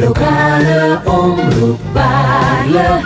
Lokale omroep Baarle.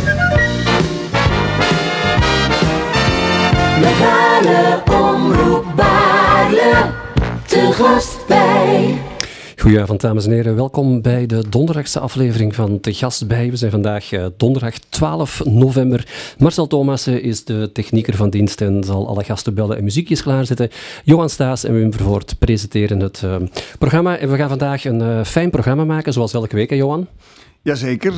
Lokale omroep Baarle. Te gast bij. Goedenavond dames en heren, welkom bij de donderdagse aflevering van Te Gast Bij. We zijn vandaag donderdag 12 november. Marcel Thomassen is de technieker van dienst en zal alle gasten bellen en muziekjes klaarzetten. Johan Staes en Wim Vervoort presenteren het programma. En we gaan vandaag een fijn programma maken, zoals elke week, hè Johan? Jazeker,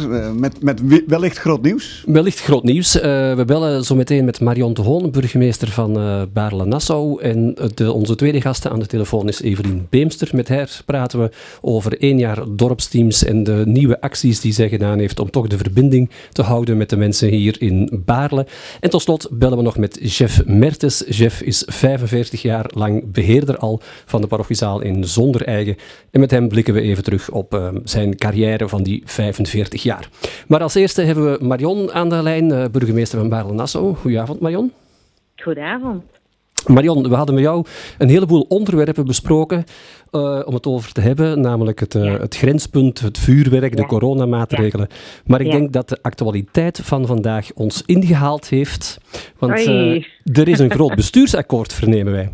met wellicht groot nieuws. Wellicht groot nieuws. We bellen zo meteen met Marion de Hoon, burgemeester van Baarle-Nassau. En onze tweede gast aan de telefoon is Evelien Beemster. Met haar praten we over 1 jaar dorpsteams en de nieuwe acties die zij gedaan heeft om toch de verbinding te houden met de mensen hier in Baarle. En tot slot bellen we nog met Jeff Mertens. Jeff is 45 jaar lang beheerder al van de parochiezaal in Zondereigen. En met hem blikken we even terug op zijn carrière van die 45 jaar. Maar als eerste hebben we Marion aan de lijn, burgemeester van Baarle-Nassau. Goedenavond Marion. Goedenavond. Marion, we hadden met jou een heleboel onderwerpen besproken om het over te hebben, namelijk het grenspunt, het vuurwerk, de coronamaatregelen. Maar ik denk dat de actualiteit van vandaag ons ingehaald heeft, want er is een groot bestuursakkoord, vernemen wij.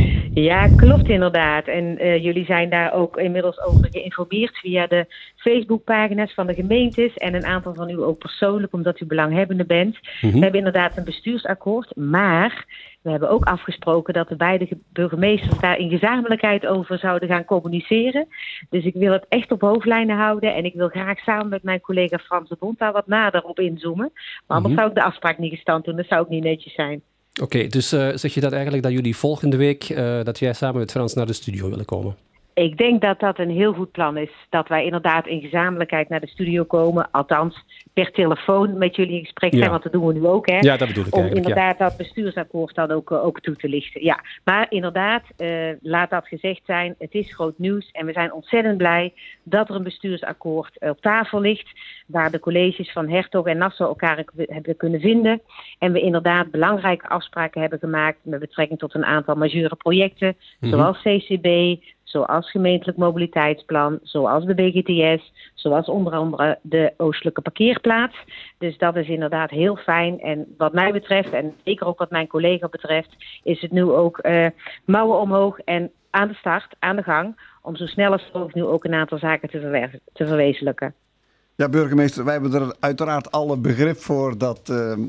Ja, klopt inderdaad. En jullie zijn daar ook inmiddels over geïnformeerd via de Facebookpagina's van de gemeentes en een aantal van u ook persoonlijk, omdat u belanghebbende bent. We hebben inderdaad een bestuursakkoord, maar we hebben ook afgesproken dat de beide burgemeesters daar in gezamenlijkheid over zouden gaan communiceren. Dus ik wil het echt op hoofdlijnen houden en ik wil graag samen met mijn collega Frans de Bond daar wat nader op inzoomen. Maar anders zou ik de afspraak niet gestand doen, dat zou ook niet netjes zijn. Oké, dus zeg je dat eigenlijk dat jullie volgende week, dat jij samen met Frans naar de studio willen komen? Ik denk dat dat een heel goed plan is. Dat wij inderdaad in gezamenlijkheid naar de studio komen. Althans, per telefoon met jullie in gesprek zijn. Want dat doen we nu ook, hè? Ja, dat bedoel ik om eigenlijk, inderdaad dat bestuursakkoord dan ook toe te lichten. Ja, maar inderdaad, laat dat gezegd zijn. Het is groot nieuws. En we zijn ontzettend blij dat er een bestuursakkoord op tafel ligt. Waar de colleges van Hertog en Nassau elkaar hebben kunnen vinden. En we inderdaad belangrijke afspraken hebben gemaakt met betrekking tot een aantal majeure projecten. Zoals CCB, zoals gemeentelijk mobiliteitsplan, zoals de BGTS, zoals onder andere de oostelijke parkeerplaats. Dus dat is inderdaad heel fijn. En wat mij betreft, en zeker ook wat mijn collega betreft, is het nu ook mouwen omhoog en aan de start, aan de gang, om zo snel als mogelijk nu ook een aantal zaken te verwezenlijken. Ja, burgemeester, wij hebben er uiteraard alle begrip voor dat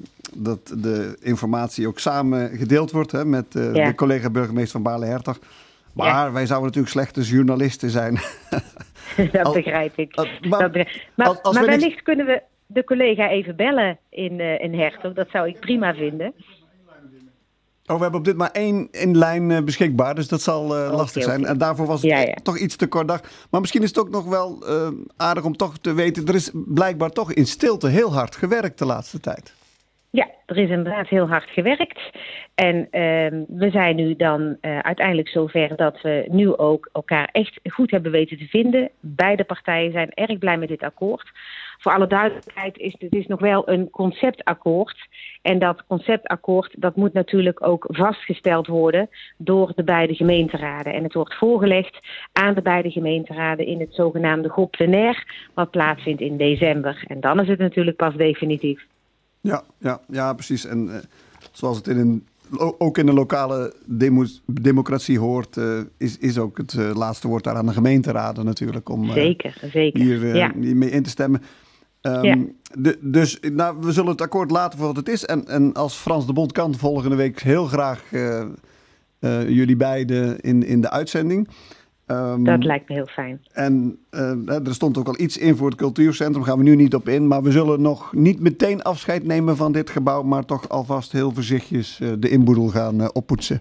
de informatie ook samen gedeeld wordt, hè, met de collega burgemeester van Baarle-Hertog. Maar wij zouden natuurlijk slechte journalisten zijn. Dat begrijp ik. Maar wellicht kunnen we de collega even bellen in Hertog. Dat zou ik prima vinden. Oh, we hebben op dit maar 1 lijn beschikbaar, dus dat zal lastig zijn. En daarvoor was het toch iets te kort dag. Maar misschien is het ook nog wel aardig om toch te weten, er is blijkbaar toch in stilte heel hard gewerkt de laatste tijd. Ja, er is inderdaad heel hard gewerkt. En we zijn nu dan uiteindelijk zover dat we nu ook elkaar echt goed hebben weten te vinden. Beide partijen zijn erg blij met dit akkoord. Voor alle duidelijkheid is nog wel een conceptakkoord. En dat conceptakkoord dat moet natuurlijk ook vastgesteld worden door de beide gemeenteraden. En het wordt voorgelegd aan de beide gemeenteraden in het zogenaamde groep plenair, wat plaatsvindt in december. En dan is het natuurlijk pas definitief. Ja, precies. En zoals het ook in de lokale democratie hoort, is ook het laatste woord daar aan de gemeenteraden natuurlijk. Om zeker. Hier mee in te stemmen. Dus we zullen het akkoord laten voor wat het is. En als Frans de Bond kan, volgende week heel graag jullie beiden in de uitzending. Dat lijkt me heel fijn. En er stond ook al iets in voor het cultuurcentrum, gaan we nu niet op in. Maar we zullen nog niet meteen afscheid nemen van dit gebouw, maar toch alvast heel voorzichtig de inboedel gaan oppoetsen.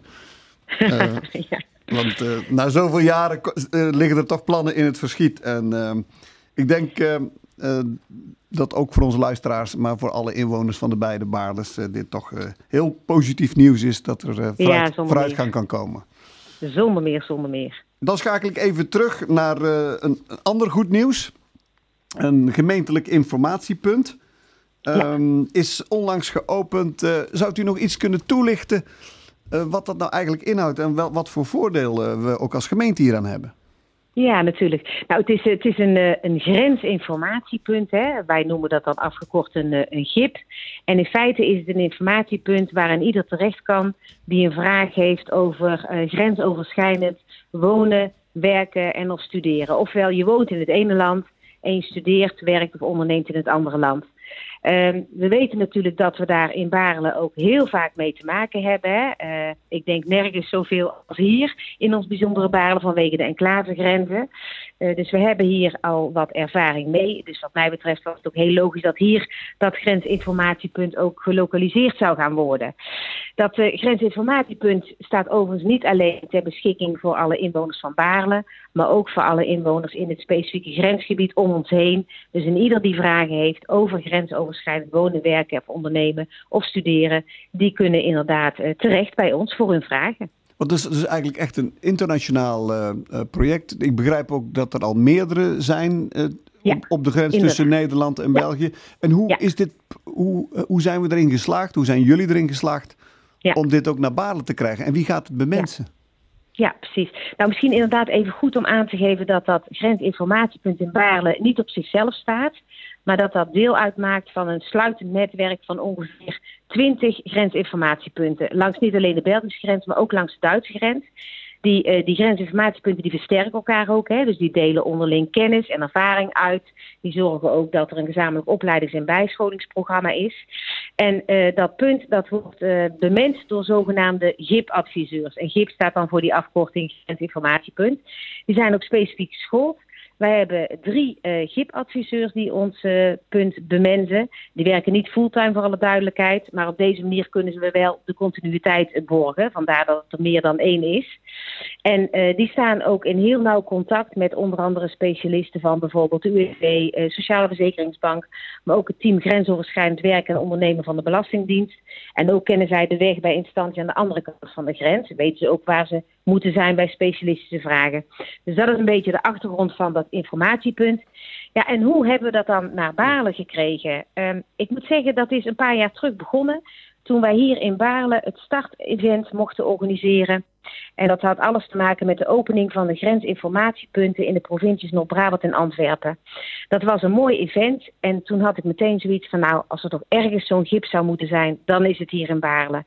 Want na zoveel jaren liggen er toch plannen in het verschiet. En ik denk dat ook voor onze luisteraars, maar voor alle inwoners van de beide Baarles dit toch heel positief nieuws is dat er vooruitgang kan komen. Zonder meer. Dan schakel ik even terug naar een ander goed nieuws. Een gemeentelijk informatiepunt is onlangs geopend. Zou u nog iets kunnen toelichten wat dat nou eigenlijk inhoudt en wat voor voordeel we ook als gemeente hieraan hebben? Ja, natuurlijk. Nou, het is een grensinformatiepunt. Hè. Wij noemen dat dan afgekort een GIP. En in feite is het een informatiepunt waarin ieder terecht kan die een vraag heeft over grensoverschrijdend wonen, werken en of studeren. Ofwel, je woont in het ene land en je studeert, werkt of onderneemt in het andere land. We weten natuurlijk dat we daar in Baarle ook heel vaak mee te maken hebben. Hè. Ik denk nergens zoveel als hier in ons bijzondere Baarle vanwege de enclavegrenzen. Dus we hebben hier al wat ervaring mee. Dus wat mij betreft was het ook heel logisch dat hier dat grensinformatiepunt ook gelokaliseerd zou gaan worden. Dat grensinformatiepunt staat overigens niet alleen ter beschikking voor alle inwoners van Baarle, maar ook voor alle inwoners in het specifieke grensgebied om ons heen. Dus in ieder die vragen heeft over grensoverschrijdend wonen, werken of ondernemen of studeren, die kunnen inderdaad terecht bij ons voor hun vragen. Want het is eigenlijk echt een internationaal project. Ik begrijp ook dat er al meerdere zijn op de grens tussen Nederland en België. En hoe zijn we erin geslaagd? Hoe zijn jullie erin geslaagd om dit ook naar Baarle te krijgen? En wie gaat het bemensen? Ja, precies. Nou, misschien inderdaad even goed om aan te geven dat grensinformatiepunt in Baarle niet op zichzelf staat, maar dat deel uitmaakt van een sluitend netwerk van ongeveer 20 grensinformatiepunten. Langs niet alleen de Belgische grens, maar ook langs de Duitse grens. Die grensinformatiepunten die versterken elkaar ook. Hè? Dus die delen onderling kennis en ervaring uit. Die zorgen ook dat er een gezamenlijk opleidings- en bijscholingsprogramma is. En dat punt dat wordt bemend door zogenaamde GIP-adviseurs. En GIP staat dan voor die afkorting grensinformatiepunt. Die zijn ook specifiek geschoold. Wij hebben 3 GIP-adviseurs die ons punt bemenzen. Die werken niet fulltime voor alle duidelijkheid, maar op deze manier kunnen ze wel de continuïteit borgen. Vandaar dat het er meer dan 1 is. En die staan ook in heel nauw contact met onder andere specialisten van bijvoorbeeld de UWV, Sociale Verzekeringsbank, maar ook het team grensoverschrijdend werken en ondernemen van de Belastingdienst. En ook kennen zij de weg bij instantie aan de andere kant van de grens. Weten ze ook waar ze moeten zijn bij specialistische vragen. Dus dat is een beetje de achtergrond van dat informatiepunt. Ja, en hoe hebben we dat dan naar Baarle gekregen? Ik moet zeggen, dat is een paar jaar terug begonnen, toen wij hier in Baarle het startevent mochten organiseren. En dat had alles te maken met de opening van de grensinformatiepunten in de provincies Noord-Brabant en Antwerpen. Dat was een mooi event en toen had ik meteen zoiets van, nou, als er toch ergens zo'n GIP zou moeten zijn, dan is het hier in Baarle.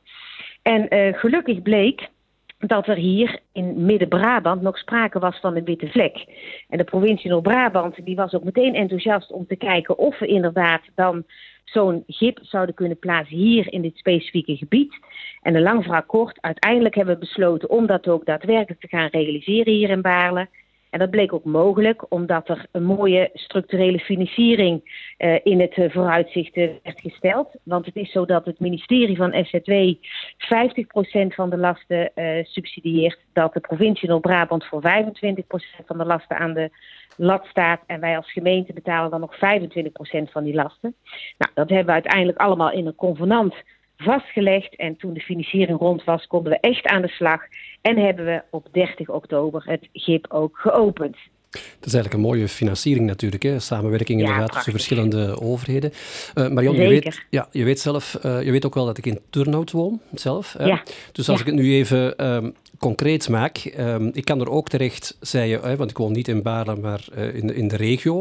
En gelukkig bleek dat er hier in Midden-Brabant nog sprake was van een witte vlek. En de provincie Noord-Brabant die was ook meteen enthousiast om te kijken of we inderdaad dan zo'n GIP zouden kunnen plaatsen hier in dit specifieke gebied. En een lang verhaal kort, uiteindelijk hebben we besloten om dat ook daadwerkelijk te gaan realiseren hier in Baarle. En dat bleek ook mogelijk, omdat er een mooie structurele financiering in het vooruitzicht werd gesteld. Want het is zo dat het ministerie van SZW 50% van de lasten subsidieert, dat de provincie Noord-Brabant voor 25% van de lasten aan de lat staat. En wij als gemeente betalen dan nog 25% van die lasten. Nou, dat hebben we uiteindelijk allemaal in een convenant vastgelegd. En toen de financiering rond was, konden we echt aan de slag. En hebben we op 30 oktober het GIP ook geopend. Dat is eigenlijk een mooie financiering natuurlijk, hè? Samenwerking inderdaad tussen verschillende overheden. Marion, je weet zelf, je weet ook wel dat ik in Turnhout woon, zelf. Ja. Dus als ik het nu even concreet maak, ik kan er ook terecht, zei je, want ik woon niet in Baarle, maar in de regio.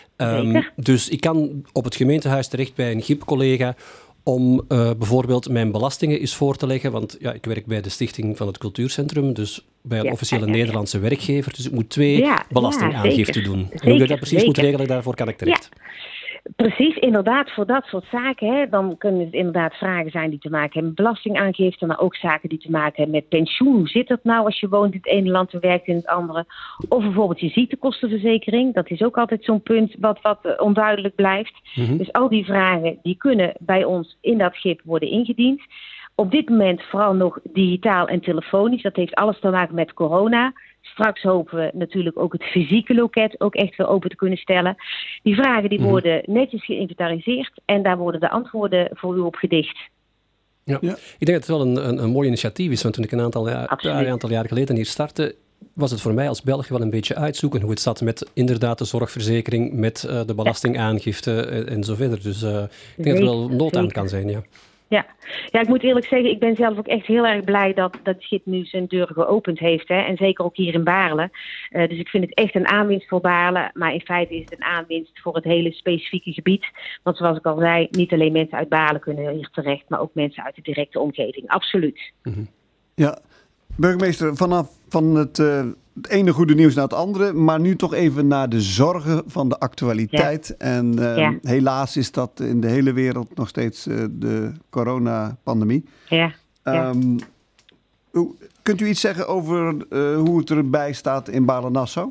Dus ik kan op het gemeentehuis terecht bij een GIP-collega om bijvoorbeeld mijn belastingen eens voor te leggen, want ja, ik werk bij de stichting van het cultuurcentrum, dus bij een officiële Nederlandse werkgever, dus ik moet 2 belastingaangiften doen. En hoe je dat precies moet regelen, daarvoor kan ik terecht. Ja. Precies, inderdaad, voor dat soort zaken. Hè, dan kunnen het inderdaad vragen zijn die te maken hebben met belastingaangifte, maar ook zaken die te maken hebben met pensioen. Hoe zit dat nou als je woont in het ene land en werkt in het andere? Of bijvoorbeeld je ziektekostenverzekering. Dat is ook altijd zo'n punt wat onduidelijk blijft. Mm-hmm. Dus al die vragen die kunnen bij ons in dat GIP worden ingediend. Op dit moment vooral nog digitaal en telefonisch. Dat heeft alles te maken met corona. Straks hopen we natuurlijk ook het fysieke loket ook echt weer open te kunnen stellen. Die vragen die worden netjes geïnventariseerd en daar worden de antwoorden voor u op gedicht. Ja. Ik denk dat het wel een mooi initiatief is, want toen ik een aantal jaar geleden hier startte, was het voor mij als Belg wel een beetje uitzoeken hoe het zat met inderdaad de zorgverzekering, met de belastingaangifte en zo verder. Dus ik denk dat er wel nood aan kan zijn, ja. Ja, ik moet eerlijk zeggen, ik ben zelf ook echt heel erg blij dat Schip nu zijn deuren geopend heeft. Hè? En zeker ook hier in Baarle. Dus ik vind het echt een aanwinst voor Baarle. Maar in feite is het een aanwinst voor het hele specifieke gebied. Want zoals ik al zei, niet alleen mensen uit Baarle kunnen hier terecht, maar ook mensen uit de directe omgeving. Absoluut. Mm-hmm. Ja, burgemeester, van het ene goede nieuws naar het andere. Maar nu toch even naar de zorgen van de actualiteit. Ja. En helaas is dat in de hele wereld nog steeds de coronapandemie. Ja. Kunt u iets zeggen over hoe het erbij staat in Baarle-Nassau?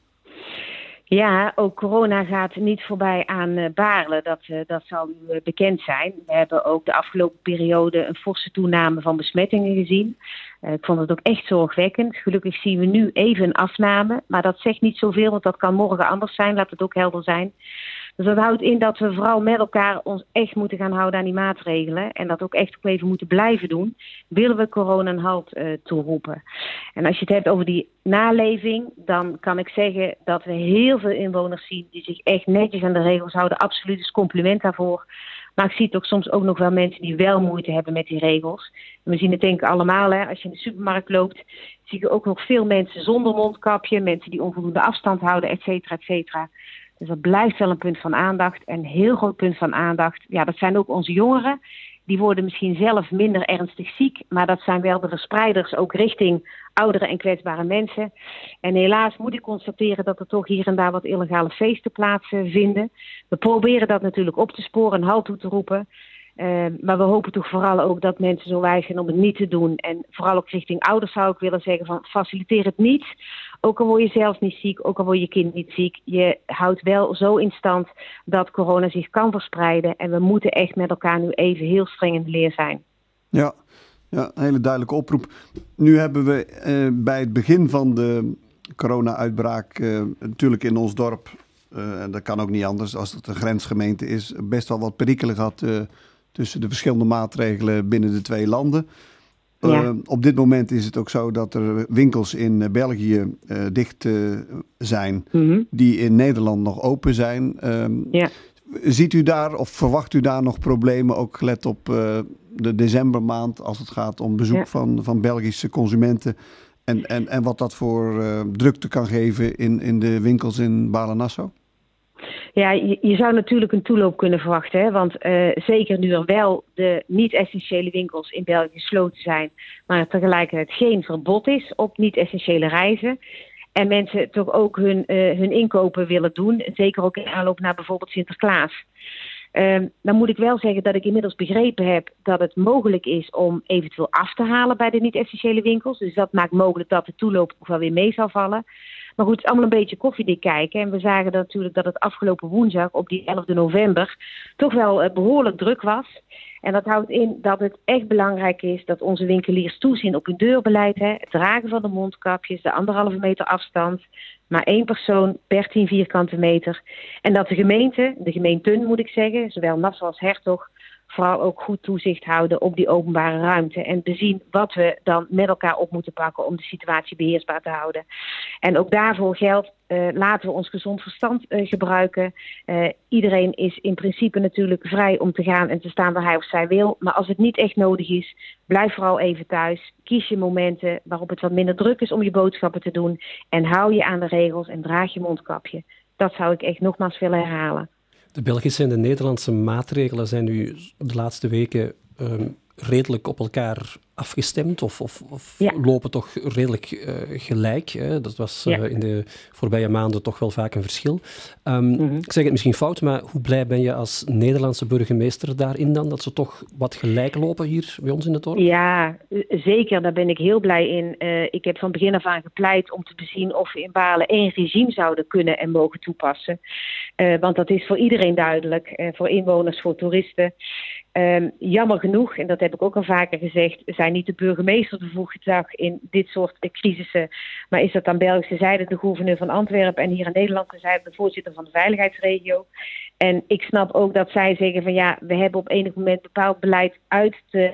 Ja, ook corona gaat niet voorbij aan Baarle. Dat zal u bekend zijn. We hebben ook de afgelopen periode een forse toename van besmettingen gezien. Ik vond het ook echt zorgwekkend. Gelukkig zien we nu even een afname. Maar dat zegt niet zoveel, want dat kan morgen anders zijn. Laat het ook helder zijn. Dus dat houdt in dat we vooral met elkaar ons echt moeten gaan houden aan die maatregelen. En dat ook echt ook even moeten blijven doen. Willen we corona een halt toeroepen. En als je het hebt over die naleving, dan kan ik zeggen dat we heel veel inwoners zien die zich echt netjes aan de regels houden. Absoluut, dus compliment daarvoor. Maar ik zie toch soms ook nog wel mensen die wel moeite hebben met die regels. En we zien het denk ik allemaal, hè. Als je in de supermarkt loopt, zie je ook nog veel mensen zonder mondkapje. Mensen die onvoldoende afstand houden, et cetera, et cetera. Dus dat blijft wel een punt van aandacht. En een heel groot punt van aandacht, ja, dat zijn ook onze jongeren. Die worden misschien zelf minder ernstig ziek. Maar dat zijn wel de verspreiders ook richting oudere en kwetsbare mensen. En helaas moet ik constateren dat er toch hier en daar wat illegale feesten plaatsvinden. We proberen dat natuurlijk op te sporen, een halt toe te roepen. Maar we hopen toch vooral ook dat mensen zo wijs zijn om het niet te doen. En vooral ook richting ouders zou ik willen zeggen van faciliteer het niet. Ook al word je zelf niet ziek, ook al word je kind niet ziek. Je houdt wel zo in stand dat corona zich kan verspreiden. En we moeten echt met elkaar nu even heel streng in de leer zijn. Ja, een hele duidelijke oproep. Nu hebben we bij het begin van de corona-uitbraak natuurlijk in ons dorp, en dat kan ook niet anders als het een grensgemeente is, best wel wat perikelen gehad tussen de verschillende maatregelen binnen de twee landen. Ja. Op dit moment is het ook zo dat er winkels in België dicht zijn, die in Nederland nog open zijn. Ziet u daar of verwacht u daar nog problemen, ook gelet op de decembermaand, als het gaat om bezoek van Belgische consumenten en wat dat voor drukte kan geven in de winkels in Baarle-Nassau? Ja, je zou natuurlijk een toeloop kunnen verwachten. Hè? Want zeker nu er wel de niet-essentiële winkels in België gesloten zijn, maar er tegelijkertijd geen verbod is op niet-essentiële reizen. En mensen toch ook hun inkopen willen doen. Zeker ook in aanloop naar bijvoorbeeld Sinterklaas. Dan moet ik wel zeggen dat ik inmiddels begrepen heb dat het mogelijk is om eventueel af te halen bij de niet-essentiële winkels. Dus dat maakt mogelijk dat de toeloop nog wel weer mee zal vallen. Maar goed, het is allemaal een beetje koffiedik kijken. En we zagen natuurlijk dat het afgelopen woensdag op die 11 november toch wel behoorlijk druk was. En dat houdt in dat het echt belangrijk is dat onze winkeliers toezien op hun deurbeleid. Hè? Het dragen van de mondkapjes, de 1,5 meter afstand. Maar 1 persoon per 10 vierkante meter. En dat de gemeenten moet ik zeggen, zowel Nassau als Hertog, vooral ook goed toezicht houden op die openbare ruimte. En bezien wat we dan met elkaar op moeten pakken om de situatie beheersbaar te houden. En ook daarvoor geldt, laten we ons gezond verstand gebruiken. Iedereen is in principe natuurlijk vrij om te gaan en te staan waar hij of zij wil. Maar als het niet echt nodig is, blijf vooral even thuis. Kies je momenten waarop het wat minder druk is om je boodschappen te doen. En hou je aan de regels en draag je mondkapje. Dat zou ik echt nogmaals willen herhalen. De Belgische en de Nederlandse maatregelen zijn nu de laatste weken redelijk op elkaar afgestemd of lopen toch redelijk gelijk. Hè? Dat was in de voorbije maanden toch wel vaak een verschil. Ik zeg het misschien fout, maar hoe blij ben je als Nederlandse burgemeester daarin dan? Dat ze toch wat gelijk lopen hier bij ons in het dorp? Ja, zeker. Daar ben ik heel blij in. Ik heb van begin af aan gepleit om te bezien of we in Baarle 1 regime zouden kunnen en mogen toepassen. Want dat is voor iedereen duidelijk. Voor inwoners, voor toeristen. Jammer genoeg, en dat heb ik ook al vaker gezegd, zijn niet de burgemeester bevoegd in dit soort crisissen. Maar is dat aan Belgische zijde de gouverneur van Antwerpen en hier in Nederlandse zijde de voorzitter van de veiligheidsregio. En ik snap ook dat zij zeggen van ja, we hebben op enig moment bepaald beleid uit te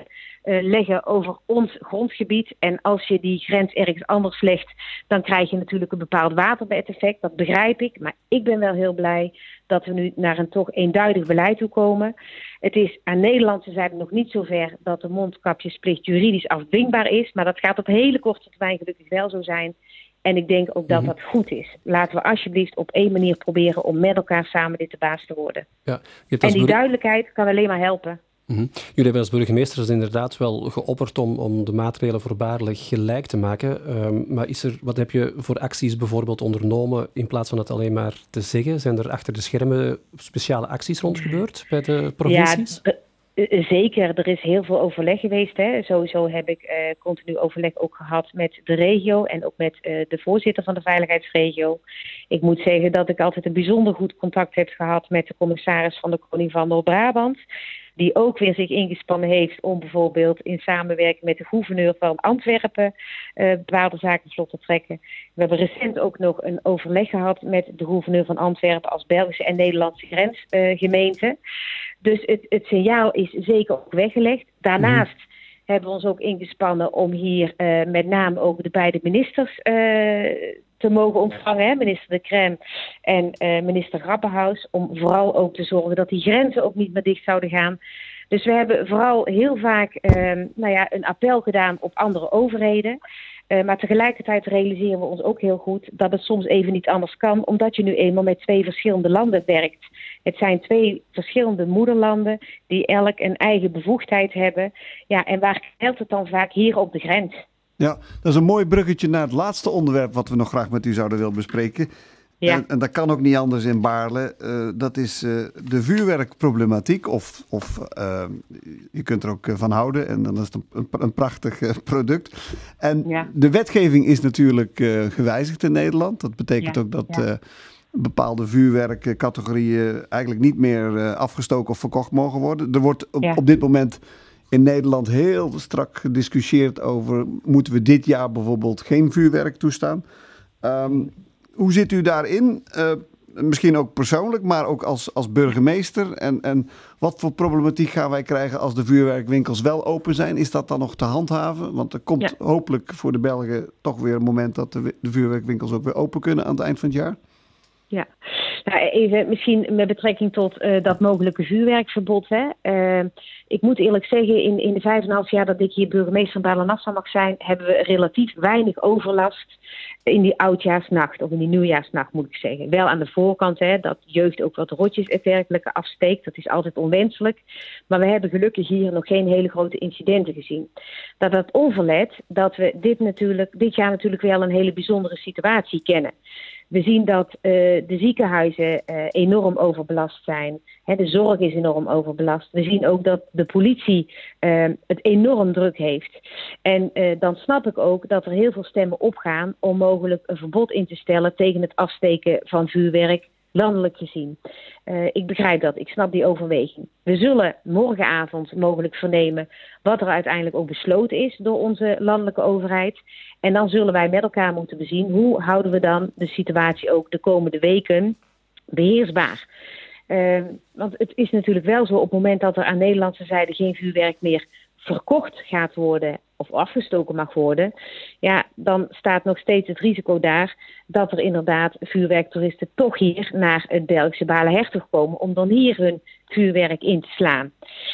leggen over ons grondgebied. En als je die grens ergens anders legt, dan krijg je natuurlijk een bepaald waterbedeffect. Dat begrijp ik, maar ik ben wel heel blij dat we nu naar een toch eenduidig beleid toe komen. Het is aan Nederlandse zijde nog niet zover dat de mondkapjesplicht juridisch afdwingbaar is. Maar dat gaat op hele korte termijn gelukkig wel zo zijn. En ik denk ook dat dat goed is. Laten we alsjeblieft op één manier proberen om met elkaar samen dit de baas te worden. Ja, en die duidelijkheid kan alleen maar helpen. Jullie hebben als burgemeesters inderdaad wel geopperd om de maatregelen voor Baarle gelijk te maken. Maar wat heb je voor acties bijvoorbeeld ondernomen in plaats van het alleen maar te zeggen? Zijn er achter de schermen speciale acties rond gebeurd bij de provincies? Ja, zeker, er is heel veel overleg geweest. Hè. Sowieso heb ik continu overleg ook gehad met de regio en ook met de voorzitter van de veiligheidsregio. Ik moet zeggen dat ik altijd een bijzonder goed contact heb gehad met de commissaris van de Koning van Noord-Brabant. Die ook weer zich ingespannen heeft om bijvoorbeeld in samenwerking met de gouverneur van Antwerpen bepaalde zaken vlot te trekken. We hebben recent ook nog een overleg gehad met de gouverneur van Antwerpen als Belgische en Nederlandse grensgemeente. Dus het signaal is zeker ook weggelegd. Daarnaast hebben we ons ook ingespannen om hier met name ook de beide ministers te mogen ontvangen. Hè? Minister De Crème en minister Grapperhaus. Om vooral ook te zorgen dat die grenzen ook niet meer dicht zouden gaan. Dus we hebben vooral heel vaak een appel gedaan op andere overheden. Maar tegelijkertijd realiseren we ons ook heel goed dat het soms even niet anders kan. Omdat je nu eenmaal met 2 verschillende landen werkt. Het zijn 2 verschillende moederlanden die elk een eigen bevoegdheid hebben. Ja, en waar geldt het dan vaak? Hier op de grens. Ja, dat is een mooi bruggetje naar het laatste onderwerp wat we nog graag met u zouden willen bespreken. Ja. En dat kan ook niet anders in Baarle. Dat is de vuurwerkproblematiek. Je kunt er ook van houden en dan is het een prachtig product. En de wetgeving is natuurlijk gewijzigd in Nederland. Dat betekent ook dat bepaalde vuurwerkcategorieën eigenlijk niet meer afgestoken of verkocht mogen worden. Er wordt op dit moment in Nederland heel strak gediscussieerd over, moeten we dit jaar bijvoorbeeld geen vuurwerk toestaan? Hoe zit u daarin? Misschien ook persoonlijk, maar ook als burgemeester. En wat voor problematiek gaan wij krijgen als de vuurwerkwinkels wel open zijn? Is dat dan nog te handhaven? Want er komt hopelijk voor de Belgen toch weer een moment dat de vuurwerkwinkels ook weer open kunnen aan het eind van het jaar. Ja, nou, even misschien met betrekking tot dat mogelijke vuurwerkverbod. Hè. Ik moet eerlijk zeggen, in de 5,5 jaar dat ik hier burgemeester van Baarle-Nassau mag zijn, hebben we relatief weinig overlast in die oudjaarsnacht, of in die nieuwjaarsnacht moet ik zeggen. Wel aan de voorkant, hè, dat jeugd ook wat rotjes en dergelijke afsteekt. Dat is altijd onwenselijk. Maar we hebben gelukkig hier nog geen hele grote incidenten gezien. Dat onverlet dat we dit jaar natuurlijk wel een hele bijzondere situatie kennen. We zien dat de ziekenhuizen enorm overbelast zijn. De zorg is enorm overbelast. We zien ook dat de politie het enorm druk heeft. En dan snap ik ook dat er heel veel stemmen opgaan om mogelijk een verbod in te stellen tegen het afsteken van vuurwerk, landelijk gezien. Ik begrijp dat, ik snap die overweging. We zullen morgenavond mogelijk vernemen wat er uiteindelijk ook besloten is door onze landelijke overheid. En dan zullen wij met elkaar moeten bezien hoe houden we dan de situatie ook de komende weken beheersbaar. Want het is natuurlijk wel zo, op het moment dat er aan Nederlandse zijde geen vuurwerk meer verkocht gaat worden of afgestoken mag worden, ja, dan staat nog steeds het risico daar dat er inderdaad vuurwerktoeristen toch hier naar het Belgische Baarle-Hertog komen om dan hier hun vuurwerk in te slaan.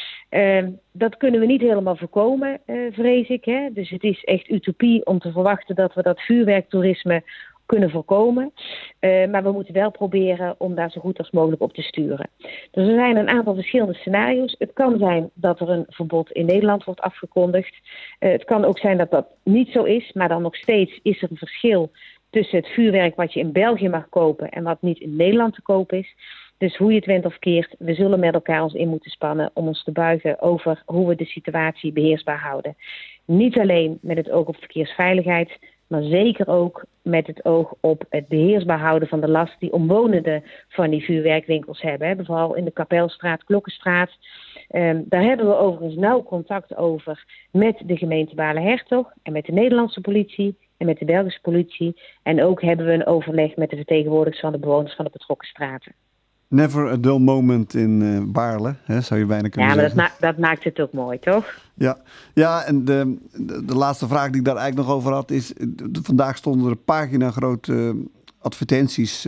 Dat kunnen we niet helemaal voorkomen, vrees ik. Hè? Dus het is echt utopie om te verwachten dat we dat vuurwerktoerisme kunnen voorkomen. Maar we moeten wel proberen om daar zo goed als mogelijk op te sturen. Dus er zijn een aantal verschillende scenario's. Het kan zijn dat er een verbod in Nederland wordt afgekondigd. Het kan ook zijn dat dat niet zo is, maar dan nog steeds is er een verschil tussen het vuurwerk wat je in België mag kopen en wat niet in Nederland te koop is. Dus hoe je het went of keert, we zullen met elkaar ons in moeten spannen om ons te buigen over hoe we de situatie beheersbaar houden. Niet alleen met het oog op verkeersveiligheid, maar zeker ook met het oog op het beheersbaar houden van de last die omwonenden van die vuurwerkwinkels hebben. Hè. Vooral in de Kapelstraat, Klokkenstraat. Daar hebben we overigens nauw contact over met de gemeente Baarle-Hertog en met de Nederlandse politie en met de Belgische politie. En ook hebben we een overleg met de vertegenwoordigers van de bewoners van de betrokken straten. Never a dull moment in Baarle, hè, zou je bijna kunnen zeggen. Ja, maar dat maakt het ook mooi, toch? Ja, en de laatste vraag die ik daar eigenlijk nog over had is... Vandaag stonden er pagina-grote advertenties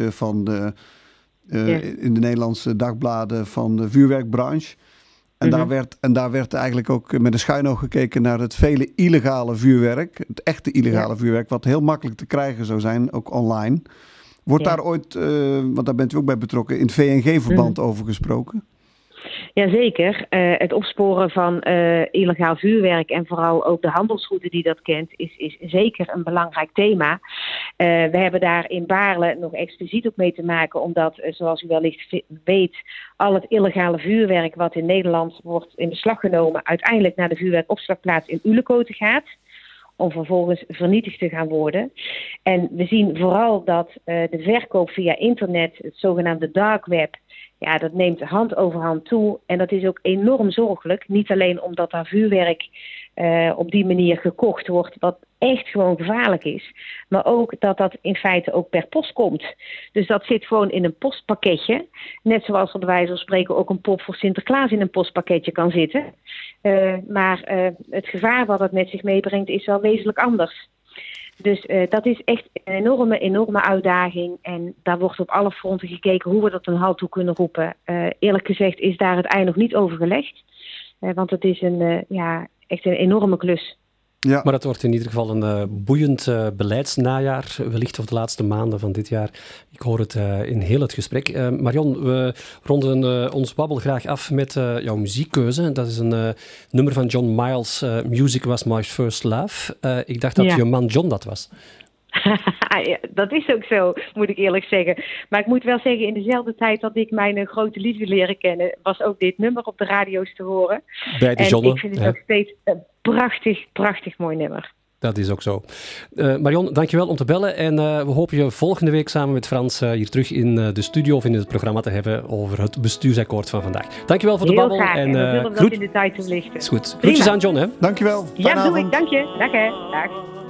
in de Nederlandse dagbladen van de vuurwerkbranche. En daar werd eigenlijk ook met een schuin oog gekeken naar het vele illegale vuurwerk. Het echte illegale vuurwerk, wat heel makkelijk te krijgen zou zijn, ook online. Wordt daar ooit, want daar bent u ook bij betrokken, in het VNG-verband over gesproken? Jazeker. Het opsporen van illegaal vuurwerk en vooral ook de handelsroute die dat kent, is zeker een belangrijk thema. We hebben daar in Baarle nog expliciet ook mee te maken, omdat, zoals u wellicht weet, al het illegale vuurwerk wat in Nederland wordt in beslag genomen, uiteindelijk naar de vuurwerkopslagplaats in Ulekoten gaat, om vervolgens vernietigd te gaan worden. En we zien vooral dat de verkoop via internet, het zogenaamde dark web, ja, dat neemt hand over hand toe. En dat is ook enorm zorgelijk. Niet alleen omdat daar vuurwerk op die manier gekocht wordt, wat echt gewoon gevaarlijk is. Maar ook dat in feite ook per post komt. Dus dat zit gewoon in een postpakketje. Net zoals er bij wijze van spreken ook een pop voor Sinterklaas in een postpakketje kan zitten. Maar het gevaar wat het met zich meebrengt is wel wezenlijk anders. Dus dat is echt een enorme uitdaging. En daar wordt op alle fronten gekeken hoe we dat een halt toe kunnen roepen. Eerlijk gezegd is daar het ei nog niet over gelegd. Want het is echt een enorme klus. Ja. Maar het wordt in ieder geval een boeiend beleidsnajaar, wellicht of de laatste maanden van dit jaar. Ik hoor het in heel het gesprek. Marion, we ronden ons babbel graag af met jouw muziekkeuze. Dat is een nummer van John Miles, Music Was My First Love. Ik dacht dat je man John dat was. Ja, dat is ook zo, moet ik eerlijk zeggen. Maar ik moet wel zeggen, in dezelfde tijd dat ik mijn grote liefde leren kennen, was ook dit nummer op de radio's te horen. Bij de John. En ik vind het nog steeds een prachtig mooi nummer. Dat is ook zo. Marion, dankjewel om te bellen. En we hopen je volgende week samen met Frans hier terug in de studio of in het programma te hebben over het bestuursakkoord van vandaag. Dankjewel voor de babbel. Graag. En we zullen dat in de tijd toelichten. Is goed. Groetjes aan John, hè. Dankjewel. Ja, doe ik. Dank je. Dag, hè. Dag.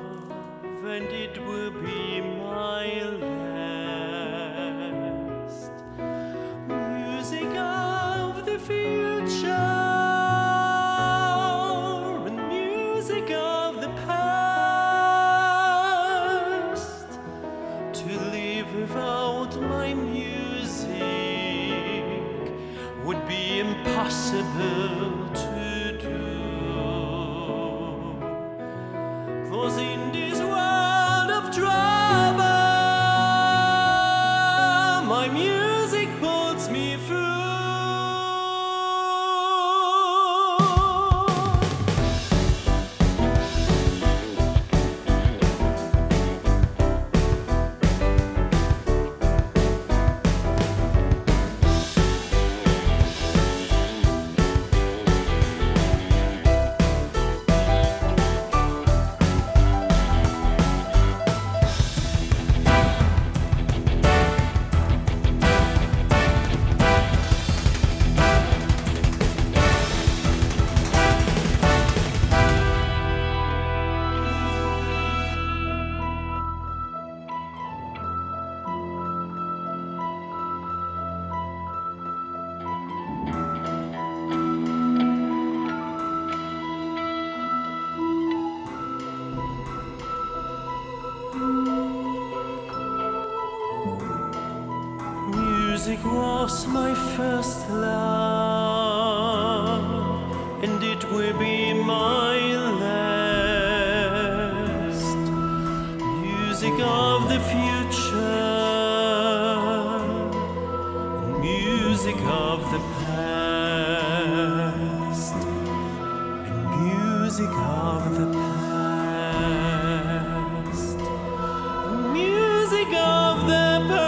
Impossible to do, 'cause in this world of trouble, my music pulls me through. Music was my first love, and it will be my last. Music of the future, music of the past, and music of the past, music of the past.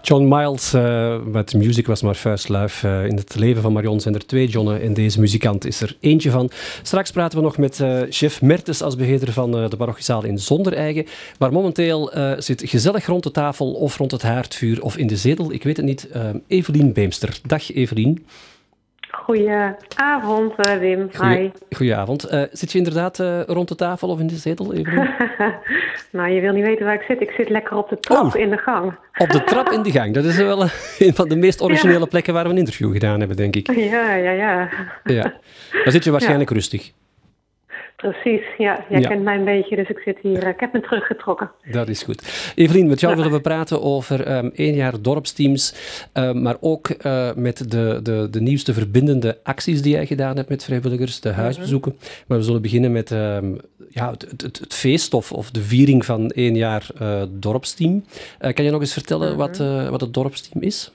John Miles met Music Was My First Love. In het leven van Marion zijn er 2 Johnnen en deze muzikant is er eentje van. Straks praten we nog met chef Mertens als beheerder van de parochiezaal in Zondereigen, waar momenteel zit gezellig rond de tafel of rond het haardvuur of in de zetel, ik weet het niet, Evelien Beemster. Dag Evelien. Goedenavond, Wim. Hi. Goedenavond. Zit je inderdaad rond de tafel of in de zetel, Evelien? Nou, je wil niet weten waar ik zit. Ik zit lekker op de trap in de gang. Op de trap in de gang. Dat is wel een van de meest originele plekken waar we een interview gedaan hebben, denk ik. Ja. Dan zit je waarschijnlijk rustig. Precies, ja. Jij kent mij een beetje, dus ik zit hier. Ik heb me teruggetrokken. Dat is goed. Evelien, met jou willen we praten over 1 jaar dorpsteams, maar ook met de nieuwste verbindende acties die jij gedaan hebt met vrijwilligers, de huisbezoeken. Maar we zullen beginnen met het feest of de viering van 1 jaar dorpsteam. Kan je nog eens vertellen wat het dorpsteam is?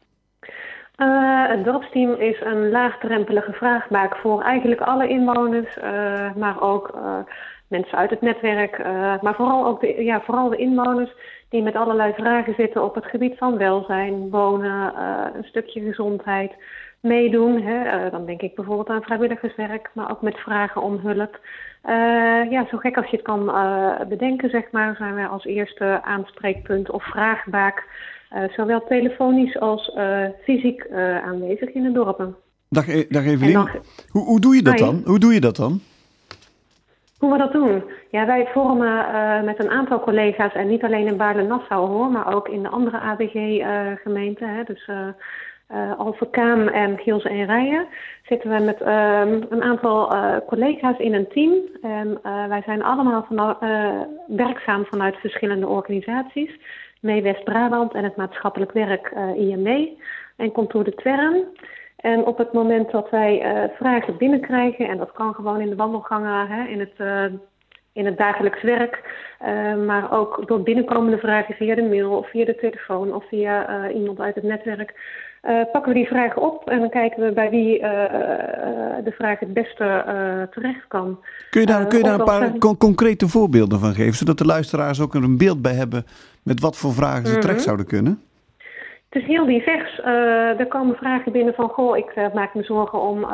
Het dorpsteam is een laagdrempelige vraagbaak voor eigenlijk alle inwoners, maar ook mensen uit het netwerk, maar vooral de inwoners die met allerlei vragen zitten op het gebied van welzijn, wonen, een stukje gezondheid, meedoen. Dan denk ik bijvoorbeeld aan vrijwilligerswerk, maar ook met vragen om hulp. Zo gek als je het kan bedenken, zeg maar, zijn wij als eerste aanspreekpunt of vraagbaak zowel telefonisch als fysiek aanwezig in de dorpen. Dag Evelien. Hoe doe je dat dan? Hoe doe je dat dan? Hoe we dat doen? Ja, wij vormen met een aantal collega's, en niet alleen in Baarle-Nassau hoor, maar ook in de andere ABG-gemeenten, dus Alphen-Kaam en Gielsen en Rijen, zitten we met een aantal collega's in een team. En wij zijn allemaal werkzaam vanuit verschillende organisaties. Mee West-Brabant en het maatschappelijk werk IME en Contour de Twerren. En op het moment dat wij vragen binnenkrijgen, en dat kan gewoon in de wandelgangen, in het dagelijks werk, maar ook door binnenkomende vragen via de mail of via de telefoon of via iemand uit het netwerk, pakken we die vragen op en dan kijken we bij wie de vraag het beste terecht kan. Kun je daar een paar concrete voorbeelden van geven, zodat de luisteraars ook er een beeld bij hebben met wat voor vragen ze terecht zouden kunnen? Het is heel divers. Er komen vragen binnen van, ik maak me zorgen om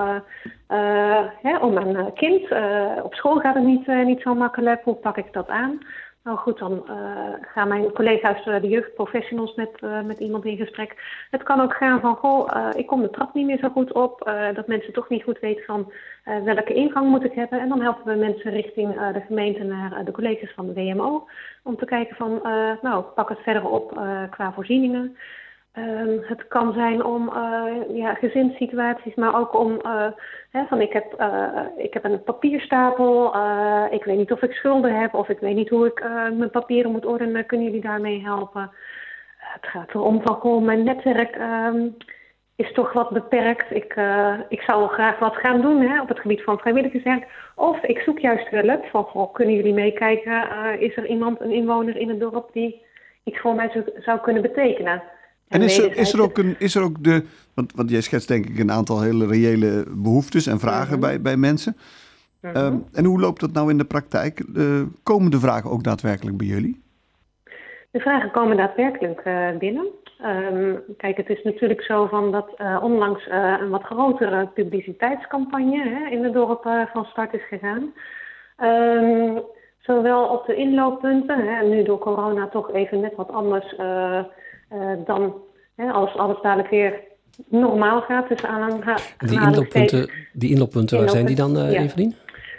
een kind. Op school gaat het niet zo makkelijk. Hoe pak ik dat aan? Nou goed, dan gaan mijn collega's, de jeugdprofessionals, met iemand in gesprek. Het kan ook gaan van, ik kom de trap niet meer zo goed op. Dat mensen toch niet goed weten van welke ingang moet ik hebben. En dan helpen we mensen richting de gemeente naar de collega's van de WMO. Om te kijken van, pak het verder op qua voorzieningen. Het kan zijn om gezinssituaties, maar ook om ik heb een papierstapel, ik weet niet of ik schulden heb of ik weet niet hoe ik mijn papieren moet ordenen, kunnen jullie daarmee helpen? Het gaat erom van mijn netwerk is toch wat beperkt. Ik zou wel graag wat gaan doen op het gebied van vrijwilligerswerk. Of ik zoek juist hulp van kunnen jullie meekijken? Is er een inwoner in het dorp die iets voor mij zou kunnen betekenen? En is er ook want jij schetst denk ik een aantal hele reële behoeftes en vragen bij mensen. En hoe loopt dat nou in de praktijk? Komen de vragen ook daadwerkelijk bij jullie? De vragen komen daadwerkelijk binnen. Kijk, het is natuurlijk zo van dat onlangs een wat grotere publiciteitscampagne in het dorp van start is gegaan. Zowel op de inlooppunten, en nu door corona toch even net wat anders dan als alles dadelijk weer normaal gaat. Dus die inlooppunten, waar zijn die dan, Evelien?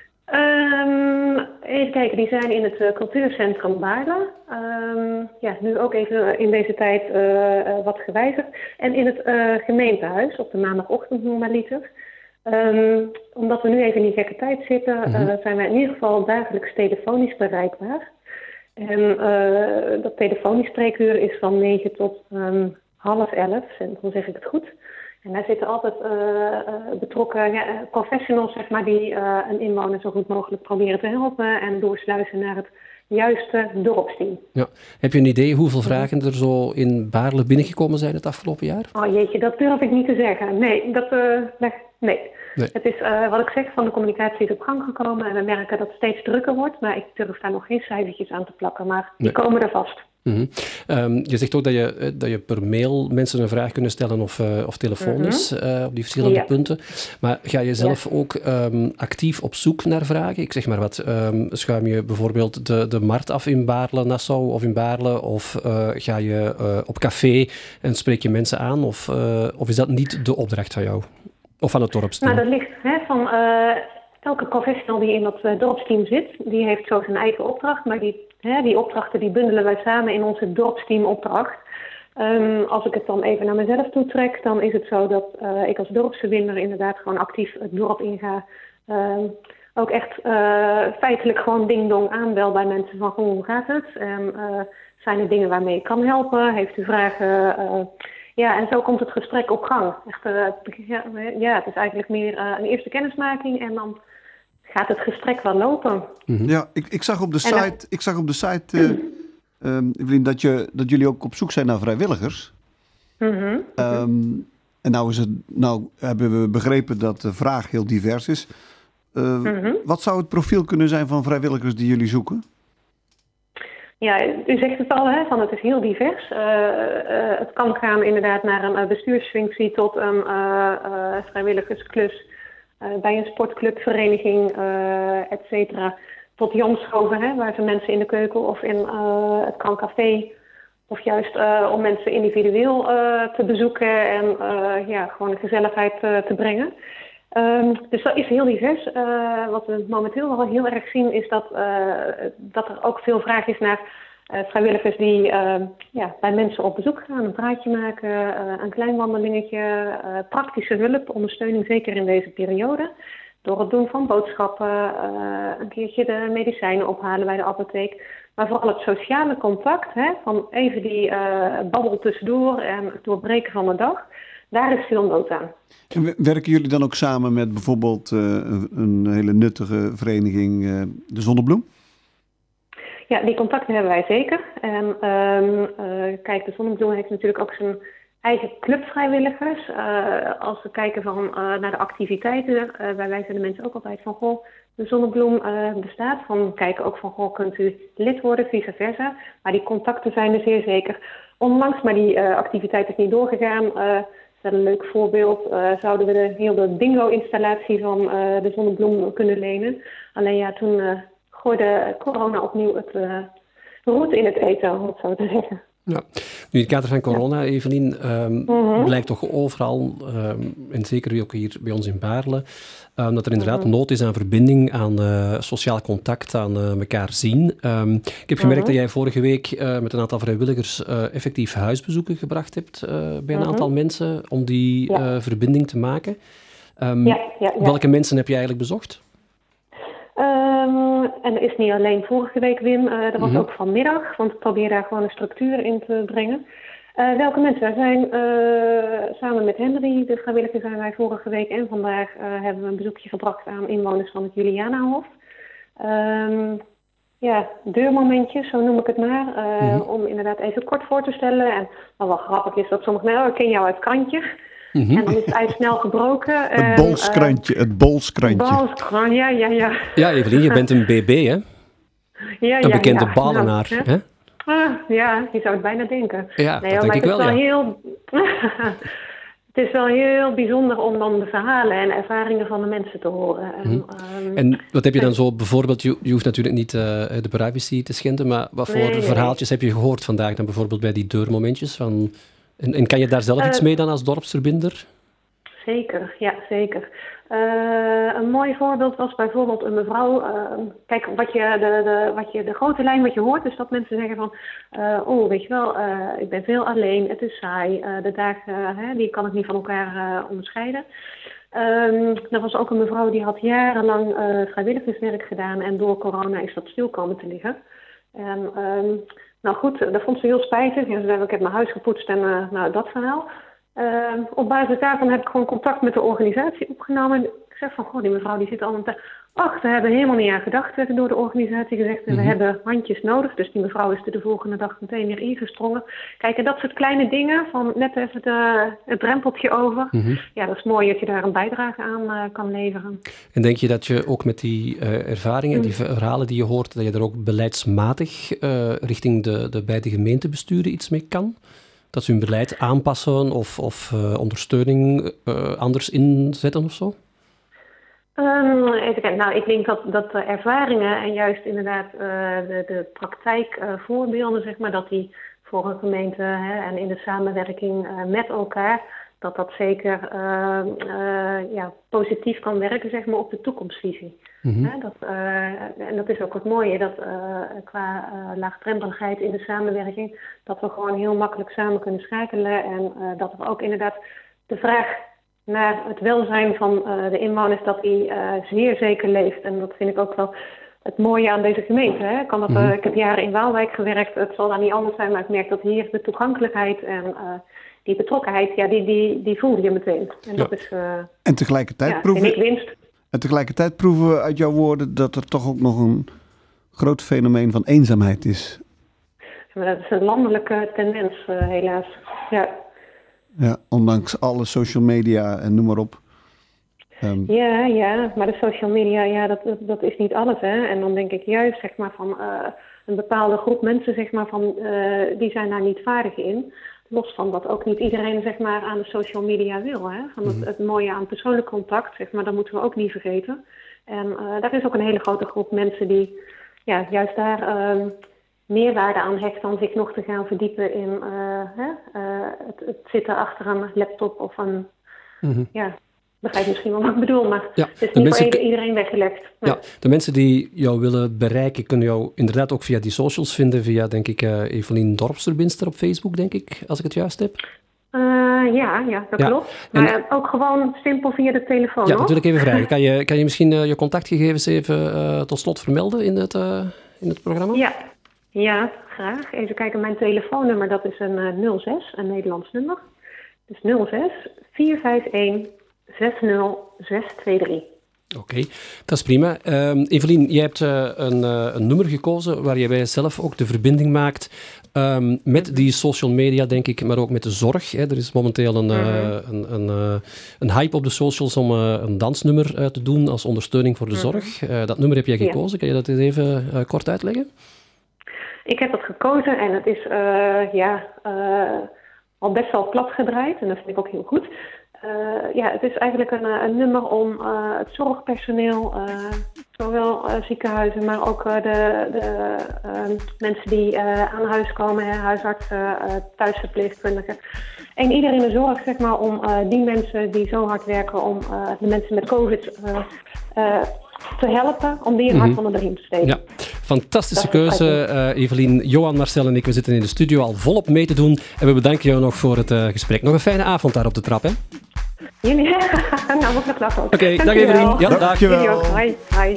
Even kijken, die zijn in het cultuurcentrum Baarle. Nu ook even in deze tijd wat gewijzigd. En in het gemeentehuis op de maandagochtend normaliter. Omdat we nu even in die gekke tijd zitten, zijn wij in ieder geval dagelijks telefonisch bereikbaar. En dat telefonisch spreekuur is van 9 tot 10:30, en dan zeg ik het goed. En daar zitten altijd betrokken professionals, zeg maar, die een inwoner zo goed mogelijk proberen te helpen en doorsluizen naar het juiste dorpsteam. Ja. Heb je een idee hoeveel vragen er zo in Baarle binnengekomen zijn het afgelopen jaar? Oh jeetje, dat durf ik niet te zeggen. Nee, nee. Nee. Het is, wat ik zeg, van de communicatie is op gang gekomen en we merken dat het steeds drukker wordt. Maar ik durf daar nog geen cijfertjes aan te plakken, maar die komen er vast. Mm-hmm. Je zegt ook dat je per mail mensen een vraag kunnen stellen of telefonisch op die verschillende punten. Maar ga je zelf ook actief op zoek naar vragen? Ik zeg maar wat, schuim je bijvoorbeeld de markt af in Baarle, Nassau of in Baarle? Of ga je op café en spreek je mensen aan? Of is dat niet de opdracht van jou? Of van het dorpsteam? Nou, dat ligt van... elke professional die in dat dorpsteam zit, die heeft zo zijn eigen opdracht. Maar die opdrachten die bundelen wij samen in onze dorpsteamopdracht. Als ik het dan even naar mezelf toetrek, dan is het zo dat ik als dorpsverbinder inderdaad gewoon actief het dorp inga. Ook echt feitelijk gewoon ding-dong aanbel bij mensen van hoe gaat het? Zijn er dingen waarmee ik kan helpen? Heeft u vragen? En zo komt het gesprek op gang. Echt, het is eigenlijk meer een eerste kennismaking en dan gaat het gesprek wel lopen. Mm-hmm. Ja, ik zag op de site, Evelien, dat jullie ook op zoek zijn naar vrijwilligers. Mm-hmm. En nou hebben we begrepen dat de vraag heel divers is. Wat zou het profiel kunnen zijn van vrijwilligers die jullie zoeken? Ja, u zegt het al, van het is heel divers. Het kan gaan inderdaad naar een bestuursfunctie tot een vrijwilligersklus bij een sportclubvereniging, et cetera. Tot Janschoven, waar ze mensen in de keuken of in het kan café. Of juist om mensen individueel te bezoeken en gewoon een gezelligheid te brengen. Dus dat is heel divers. Wat we momenteel wel heel erg zien is dat er ook veel vraag is naar vrijwilligers die bij mensen op bezoek gaan. Een praatje maken, een klein wandelingetje, praktische hulp, ondersteuning zeker in deze periode. Door het doen van boodschappen, een keertje de medicijnen ophalen bij de apotheek. Maar vooral het sociale contact, van even die babbel tussendoor en het doorbreken van de dag. Daar is veel nood aan. En werken jullie dan ook samen met bijvoorbeeld een hele nuttige vereniging, de Zonnebloem? Ja, die contacten hebben wij zeker. En kijk, de Zonnebloem heeft natuurlijk ook zijn eigen clubvrijwilligers. Als we kijken naar de activiteiten, wij wijzen de mensen ook altijd van, goh, de Zonnebloem bestaat. Kijken ook van, goh, kunt u lid worden, vice versa. Maar die contacten zijn er zeer zeker. Onlangs, maar die activiteit is niet doorgegaan. Dat is een leuk voorbeeld. Zouden we de hele bingo-installatie van de Zonnebloem kunnen lenen. Alleen toen gooide corona opnieuw het roet in het eten, om het zo te zeggen. Ja, nu in het kader van corona, Evelien, blijkt toch overal, en zeker ook hier bij ons in Baarle, dat er inderdaad nood is aan verbinding, aan sociaal contact, aan elkaar zien. Ik heb gemerkt dat jij vorige week met een aantal vrijwilligers effectief huisbezoeken gebracht hebt bij een aantal mensen om die verbinding te maken. Welke mensen heb je eigenlijk bezocht? En dat is niet alleen vorige week, Wim. Dat was ook vanmiddag, want ik probeer daar gewoon een structuur in te brengen. Welke mensen? Wij zijn samen met Henry, de vrijwilliger, zijn wij vorige week en vandaag hebben we een bezoekje gebracht aan inwoners van het Julianahof. Deurmomentjes, zo noem ik het maar. Om inderdaad even kort voor te stellen. En wat wel grappig is dat sommigen, ik ken jou uit het krantje. En dan is het ijs snel gebroken. Het bolskrantje, ja. Ja, Evelien, je bent een BB, hè? Een bekende balenaar, hè? Ja, je zou het bijna denken. Ja, dat denk ik wel, ja. Het is wel heel bijzonder om dan de verhalen en ervaringen van de mensen te horen. En wat heb je dan zo bijvoorbeeld, je hoeft natuurlijk niet de privacy te schenden, maar wat voor verhaaltjes heb je gehoord vandaag dan bijvoorbeeld bij die deurmomentjes? En kan je daar zelf iets mee dan als dorpsverbinder? Zeker, ja, zeker. Een mooi voorbeeld was bijvoorbeeld een mevrouw. Kijk, de grote lijn wat je hoort is dat mensen zeggen van, weet je wel, ik ben veel alleen, het is saai, de dagen die kan ik niet van elkaar onderscheiden. Er was ook een mevrouw die had jarenlang vrijwilligerswerk gedaan en door corona is dat stil komen te liggen. En nou goed, dat vond ze heel spijtig. En ze zei, ik heb mijn huis gepoetst en dat verhaal. Op basis daarvan heb ik gewoon contact met de organisatie opgenomen. Ik zeg van, die mevrouw die zit al een tijd... Ach, we hebben helemaal niet aan gedacht, werd er door de organisatie gezegd. En we hebben handjes nodig. Dus die mevrouw is er de volgende dag meteen weer ingesprongen. Kijk, en dat soort kleine dingen, van net even het drempeltje over. Ja, dat is mooi dat je daar een bijdrage aan kan leveren. En denk je dat je ook met die ervaringen, die verhalen die je hoort, dat je er ook beleidsmatig richting de beide gemeentebesturen iets mee kan? Dat ze hun beleid aanpassen of ondersteuning anders inzetten of zo? Even kijken. Nou, ik denk dat de ervaringen en juist inderdaad de praktijkvoorbeelden, zeg maar, dat die voor een gemeente en in de samenwerking met elkaar, dat zeker positief kan werken, zeg maar, op de toekomstvisie. En dat is ook het mooie, dat qua laagdrempeligheid in de samenwerking, dat we gewoon heel makkelijk samen kunnen schakelen en dat er ook inderdaad de vraag naar het welzijn van de inwoners, dat die zeer zeker leeft. En dat vind ik ook wel het mooie aan deze gemeente. Hè. Ik heb jaren in Waalwijk gewerkt, het zal daar niet anders zijn, maar ik merk dat hier de toegankelijkheid en die betrokkenheid, die voelde je meteen. En dat is en tegelijkertijd vind ik winst. En tegelijkertijd proeven we uit jouw woorden dat er toch ook nog een groot fenomeen van eenzaamheid is. Maar dat is een landelijke tendens, helaas. Ja, ondanks alle social media en noem maar op. Ja, maar de social media, dat is niet alles, hè. En dan denk ik juist, zeg maar, van een bepaalde groep mensen, zeg maar, van die zijn daar niet vaardig in. Los van dat ook niet iedereen, zeg maar, aan de social media wil, hè. Van het mooie aan persoonlijk contact, zeg maar, dat moeten we ook niet vergeten. En daar is ook een hele grote groep mensen die juist daar meerwaarde aan hecht dan zich nog te gaan verdiepen in het zitten achter een laptop of een... begrijp misschien wel wat ik bedoel, maar het is niet voor iedereen weggelegd. Ja, de mensen die jou willen bereiken, kunnen jou inderdaad ook via die socials vinden, via, denk ik, Evelien Dorpster-Binster op Facebook, denk ik, als ik het juist heb. Dat klopt. Maar ook gewoon simpel via de telefoon, Ja, dat wil ik even vragen. Kan je misschien je contactgegevens even tot slot vermelden in het programma? Ja, graag. Even kijken, mijn telefoonnummer, dat is een 06, een Nederlands nummer. Dus 06 451 60623. Oké, dat is prima. Evelien, jij hebt een nummer gekozen waar je bij jezelf ook de verbinding maakt met die social media, denk ik, maar ook met de zorg. Hè. Er is momenteel een hype op de socials om een dansnummer te doen als ondersteuning voor de zorg. Dat nummer heb jij gekozen. Kan je dat eens even kort uitleggen? Ik heb dat gekozen en het is al best wel plat gedraaid en dat vind ik ook heel goed. Het is eigenlijk een nummer om het zorgpersoneel, zowel ziekenhuizen, maar ook de mensen die aan huis komen, huisartsen, thuisverpleegkundigen. En iedereen in de zorg, zeg maar, om die mensen die zo hard werken, om de mensen met COVID te helpen, om die een hart onder de riem te steken. Ja, fantastische keuze, Evelien. Johan, Marcel en ik, we zitten in de studio al volop mee te doen. En we bedanken jou nog voor het gesprek. Nog een fijne avond daar op de trap, hè? Jullie, nou, ook nog lachen. Oké, dag Evelien. Ja, dag. Dankjewel. Hoi.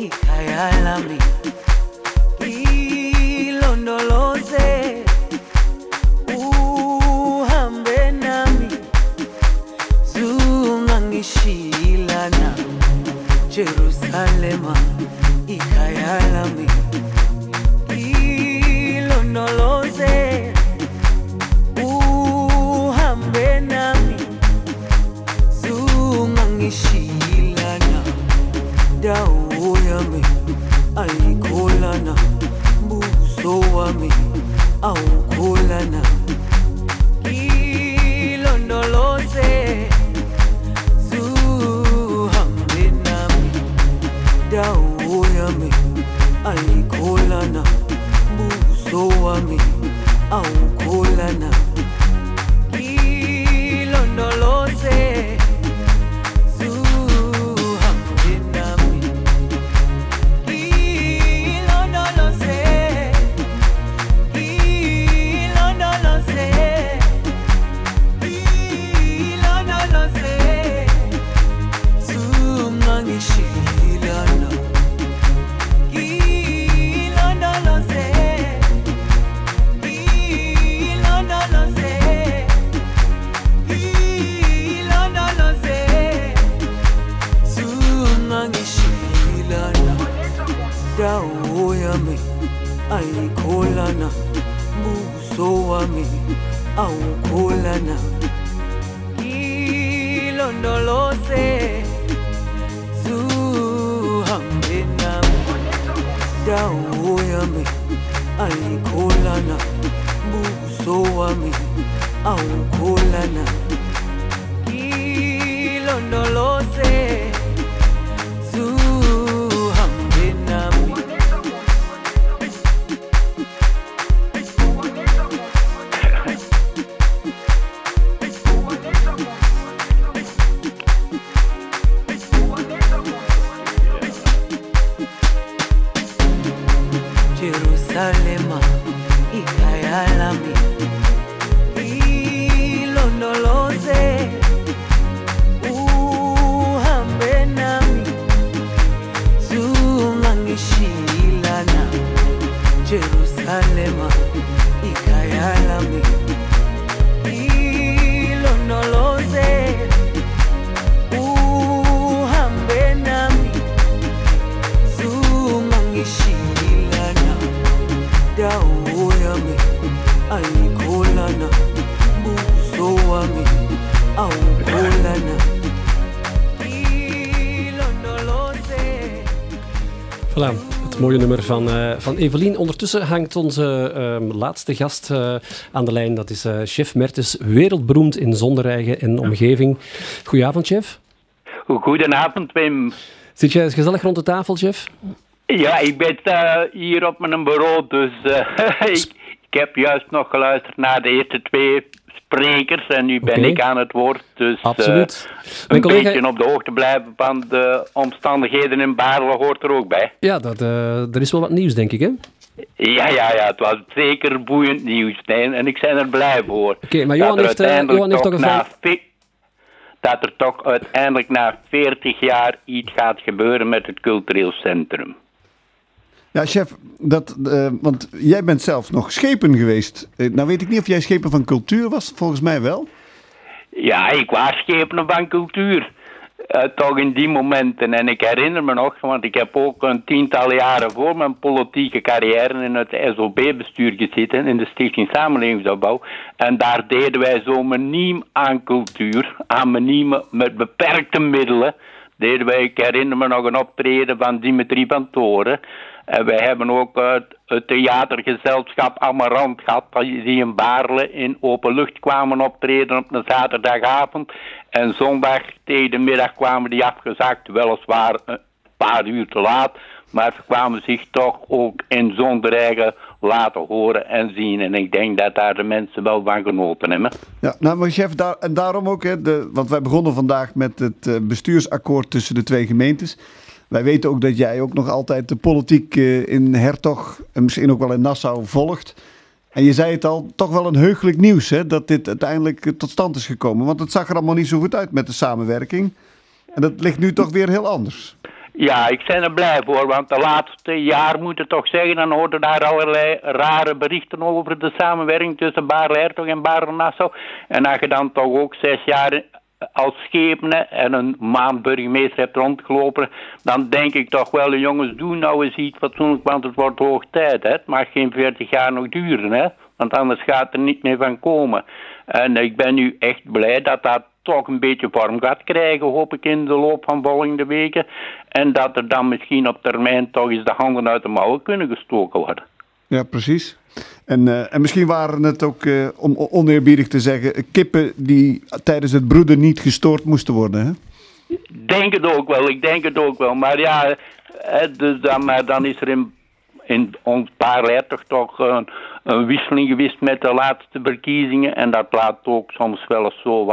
Jerusalema ikayalami ilondoloze uhambe nami zungangishilana dawo yami ayikholana buso wami awukholana ilondoloze dawo yami ayikholana buso wami awukholana ilondoloze zuhambe nami ilondoloze zungangishilana ilondoloze dawo yami ayikholana buso wami awukholana ilondoloze zuhambe nami dawo yami ayikholana buso wami awukholana ilondoloze zuhambe nami Jerusalema ikhaya lami ilondoloze uhambe nami zungangishilana Jerusalema ikhaya lami ilondoloze uhambe nami zungangishilana dawo yami ayikholana buso wami awukholana ilondoloze. Voilà, het mooie nummer van Evelien. Ondertussen hangt onze laatste gast aan de lijn. Dat is chef Mertens, wereldberoemd in Zondereigen en omgeving. Goedenavond, chef. Goedenavond, Wim. Zit jij gezellig rond de tafel, chef? Ja, ik ben hier op mijn bureau, dus ik heb juist nog geluisterd naar de eerste twee sprekers en nu ben ik aan het woord. Dus absoluut. Een beetje op de hoogte blijven van de omstandigheden in Baarle hoort er ook bij. Ja, er is wel wat nieuws, denk ik, hè? Ja, het was zeker boeiend nieuws en ik ben er blij voor. Oké, maar Johan heeft toch een vraag. Dat er toch uiteindelijk na 40 jaar iets gaat gebeuren met het cultureel centrum. Ja, chef, want jij bent zelf nog schepen geweest. Nou weet ik niet of jij schepen van cultuur was, volgens mij wel. Ja, ik was schepen van cultuur. Toch in die momenten. En ik herinner me nog, want ik heb ook een tiental jaren voor mijn politieke carrière in het SOB-bestuur gezeten, in de Stichting Samenlevingsopbouw. En daar deden wij zo meniem aan cultuur, aan meniemen met beperkte middelen. Deden wij, ik herinner me nog een optreden van Dimitri van Toren. En wij hebben ook het theatergezelschap Amarant gehad, die in Baarle in open lucht kwamen optreden op een zaterdagavond. En zondag tegen de middag kwamen die afgezakt, weliswaar een paar uur te laat. Maar ze kwamen zich toch ook in Zondereigen laten horen en zien. En ik denk dat daar de mensen wel van genoten hebben. Ja, nou maar chef, en daarom ook, want wij begonnen vandaag met het bestuursakkoord tussen de twee gemeentes. Wij weten ook dat jij ook nog altijd de politiek in Hertog en misschien ook wel in Nassau volgt. En je zei het al, toch wel een heugelijk nieuws, hè, dat dit uiteindelijk tot stand is gekomen. Want het zag er allemaal niet zo goed uit met de samenwerking. En dat ligt nu toch weer heel anders. Ja, ik ben er blij voor, want de laatste jaar moet ik toch zeggen, dan hoorden daar allerlei rare berichten over de samenwerking tussen Baarle-Hertog en Baarle-Nassau. En als je dan toch ook 6 jaar als schepene en een maand burgemeester hebt rondgelopen, dan denk ik toch wel, jongens, doe nou eens iets fatsoenlijk, want het wordt hoog tijd. Hè? Het mag geen 40 jaar nog duren, hè? Want anders gaat er niet meer van komen. En ik ben nu echt blij dat dat toch een beetje vorm gaat krijgen, hoop ik in de loop van volgende weken. En dat er dan misschien op termijn toch eens de handen uit de mouwen kunnen gestoken worden. Ja, precies. En misschien waren het ook, om oneerbiedig te zeggen, kippen die tijdens het broeden niet gestoord moesten worden, hè? Ik denk het ook wel. Maar ja, dus dan is er in ons Baarle-Hertog toch een wisseling geweest met de laatste verkiezingen. En dat laat ook soms wel eens zo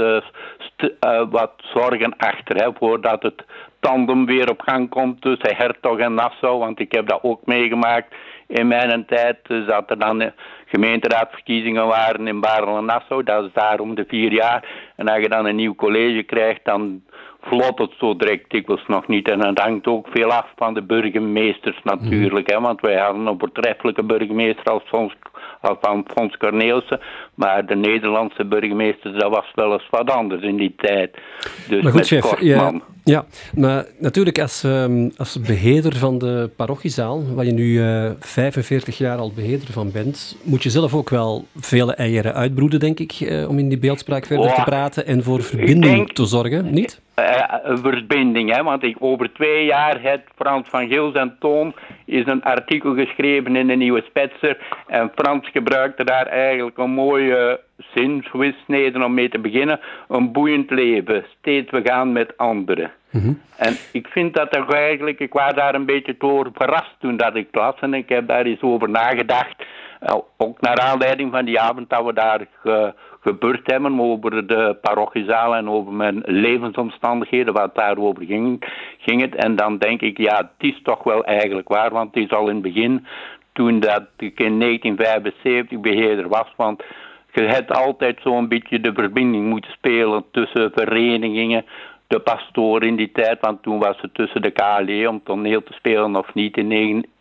wat zorgen achter, hè, voordat het tandem weer op gang komt tussen Hertog en Nassau. Want ik heb dat ook meegemaakt in mijn tijd. Dus dat er dan gemeenteraadverkiezingen waren in Baarle en Nassau. Dat is daar om de 4 jaar. En als je dan een nieuw college krijgt, dan vlot het zo direct dikwijls nog niet. En dat hangt ook veel af van de burgemeesters natuurlijk. Hè, want wij hadden een voortreffelijke burgemeester van Fons Cornelissen. Maar de Nederlandse burgemeester, dat was wel eens wat anders in die tijd. Dus maar goed, met chef, Kortman. ja, maar natuurlijk als beheerder van de parochiezaal, waar je nu 45 jaar al beheerder van bent, moet je zelf ook wel vele eieren uitbroeden, denk ik, om in die beeldspraak verder te praten en voor verbinding te zorgen, niet? Verbinding, hè? Want over 2 jaar heeft Frans van Gils en Toon is een artikel geschreven in de Nieuwe Spetser en Frans gebruikte daar eigenlijk een mooie zinsnede om mee te beginnen. Een boeiend leven, steeds we gaan met anderen. Mm-hmm. En ik vind dat toch eigenlijk, ik was daar een beetje door verrast toen dat ik las en ik heb daar eens over nagedacht. Ook naar aanleiding van die avond dat we daar gebeurd hebben over de parochiezaal en over mijn levensomstandigheden, wat daarover ging het. En dan denk ik, ja, het is toch wel eigenlijk waar, want het is al in het begin, toen dat ik in 1975 beheerder was, want je hebt altijd zo'n beetje de verbinding moeten spelen tussen verenigingen, de pastoor in die tijd, want toen was het tussen de KLE om toneel te spelen of niet in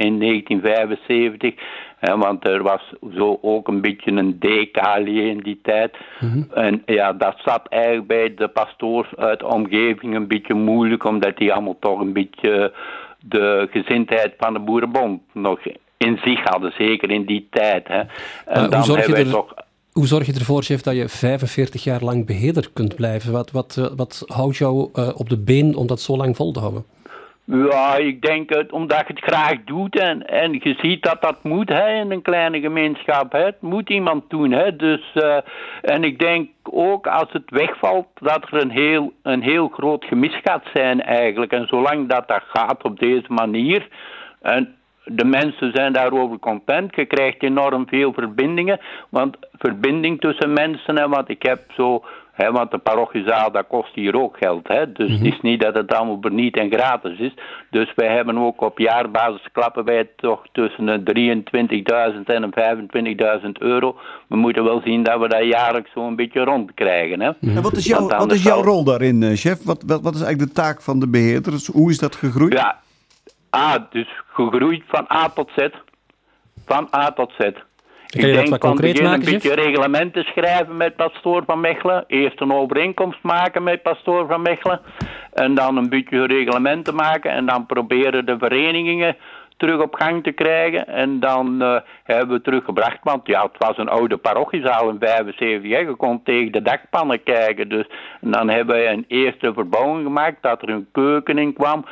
1975. Want er was zo ook een beetje een DKLE in die tijd. Mm-hmm. En ja, dat zat eigenlijk bij de pastoors uit de omgeving een beetje moeilijk, omdat die allemaal toch een beetje de gezindheid van de Boerenbond nog in zich hadden, zeker in die tijd. Hè. En dan hebben wij toch... Hoe zorg je ervoor, chef, dat je 45 jaar lang beheerder kunt blijven? Wat houdt jou op de been om dat zo lang vol te houden? Ja, ik denk omdat je het graag doet en je ziet dat dat moet in een kleine gemeenschap. Hè. Het moet iemand doen. Hè. Dus, en ik denk ook als het wegvalt dat er een heel groot gemis gaat zijn eigenlijk. En zolang dat gaat op deze manier... De mensen zijn daarover content. Je krijgt enorm veel verbindingen. Want verbinding tussen mensen, hè, want ik heb zo... Hè, want de parochiezaal, dat kost hier ook geld. Hè, dus het is niet dat het allemaal verniet en gratis is. Dus wij hebben ook op jaarbasis klappen wij toch tussen de 23.000 en 25.000 euro. We moeten wel zien dat we dat jaarlijks zo'n beetje rondkrijgen. Hè. En wat is jouw rol daarin, chef? Wat is eigenlijk de taak van de beheerder? Hoe is dat gegroeid? Ja. Dus gegroeid van A tot Z. Van A tot Z. Ik denk van begin een beetje reglementen schrijven met pastoor van Mechelen. Eerst een overeenkomst maken met pastoor van Mechelen. En dan een beetje reglementen maken. En dan proberen de verenigingen terug op gang te krijgen. En dan hebben we teruggebracht. Want ja, het was een oude parochiezaal in 75. Hè. Je kon tegen de dakpannen kijken. Dus, en dan hebben we een eerste verbouwing gemaakt. Dat er een keuken in kwam.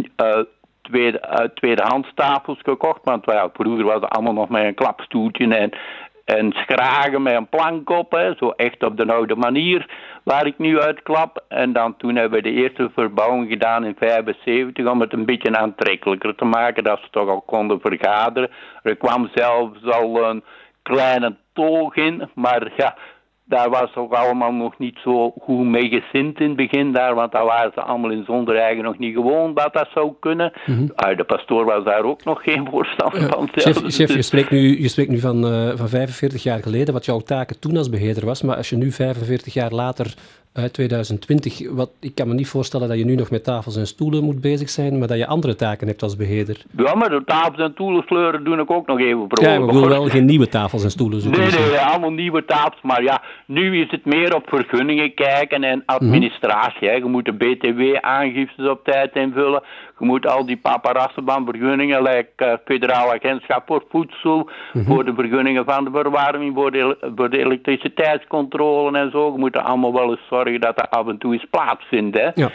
Tweedehandstafels gekocht, want vroeger was het allemaal nog met een klapstoeltje en schragen met een plank op, hè, zo echt op de oude manier waar ik nu uitklap. En dan toen hebben we de eerste verbouwing gedaan in 75 om het een beetje aantrekkelijker te maken, dat ze toch al konden vergaderen. Er kwam zelfs al een kleine toog in, maar ja, daar was ook allemaal nog niet zo goed mee gezind in het begin daar, want daar waren ze allemaal in Zondereigen nog niet gewoon dat zou kunnen. Mm-hmm. De pastoor was daar ook nog geen voorstander van zelf. Chef, je spreekt nu van 45 jaar geleden, wat jouw taken toen als beheerder was, maar als je nu 45 jaar later, 2020, ik kan me niet voorstellen dat je nu nog met tafels en stoelen moet bezig zijn, maar dat je andere taken hebt als beheerder. Ja, maar de tafels en stoelen sleuren doe ik ook nog even. Ja, maar we willen wel geen nieuwe tafels en stoelen zoeken. Nee, allemaal nieuwe tafels, maar ja, nu is het meer op vergunningen kijken en administratie. Hè. Je moet de BTW-aangiftes op tijd invullen. Je moet al die paparassen van vergunningen, Federaal Agentschap voor Voedsel, voor de vergunningen van de verwarming, voor de elektriciteitscontrole en zo. Je moet er allemaal wel eens zorgen dat er af en toe eens plaatsvindt. Hè. Ja.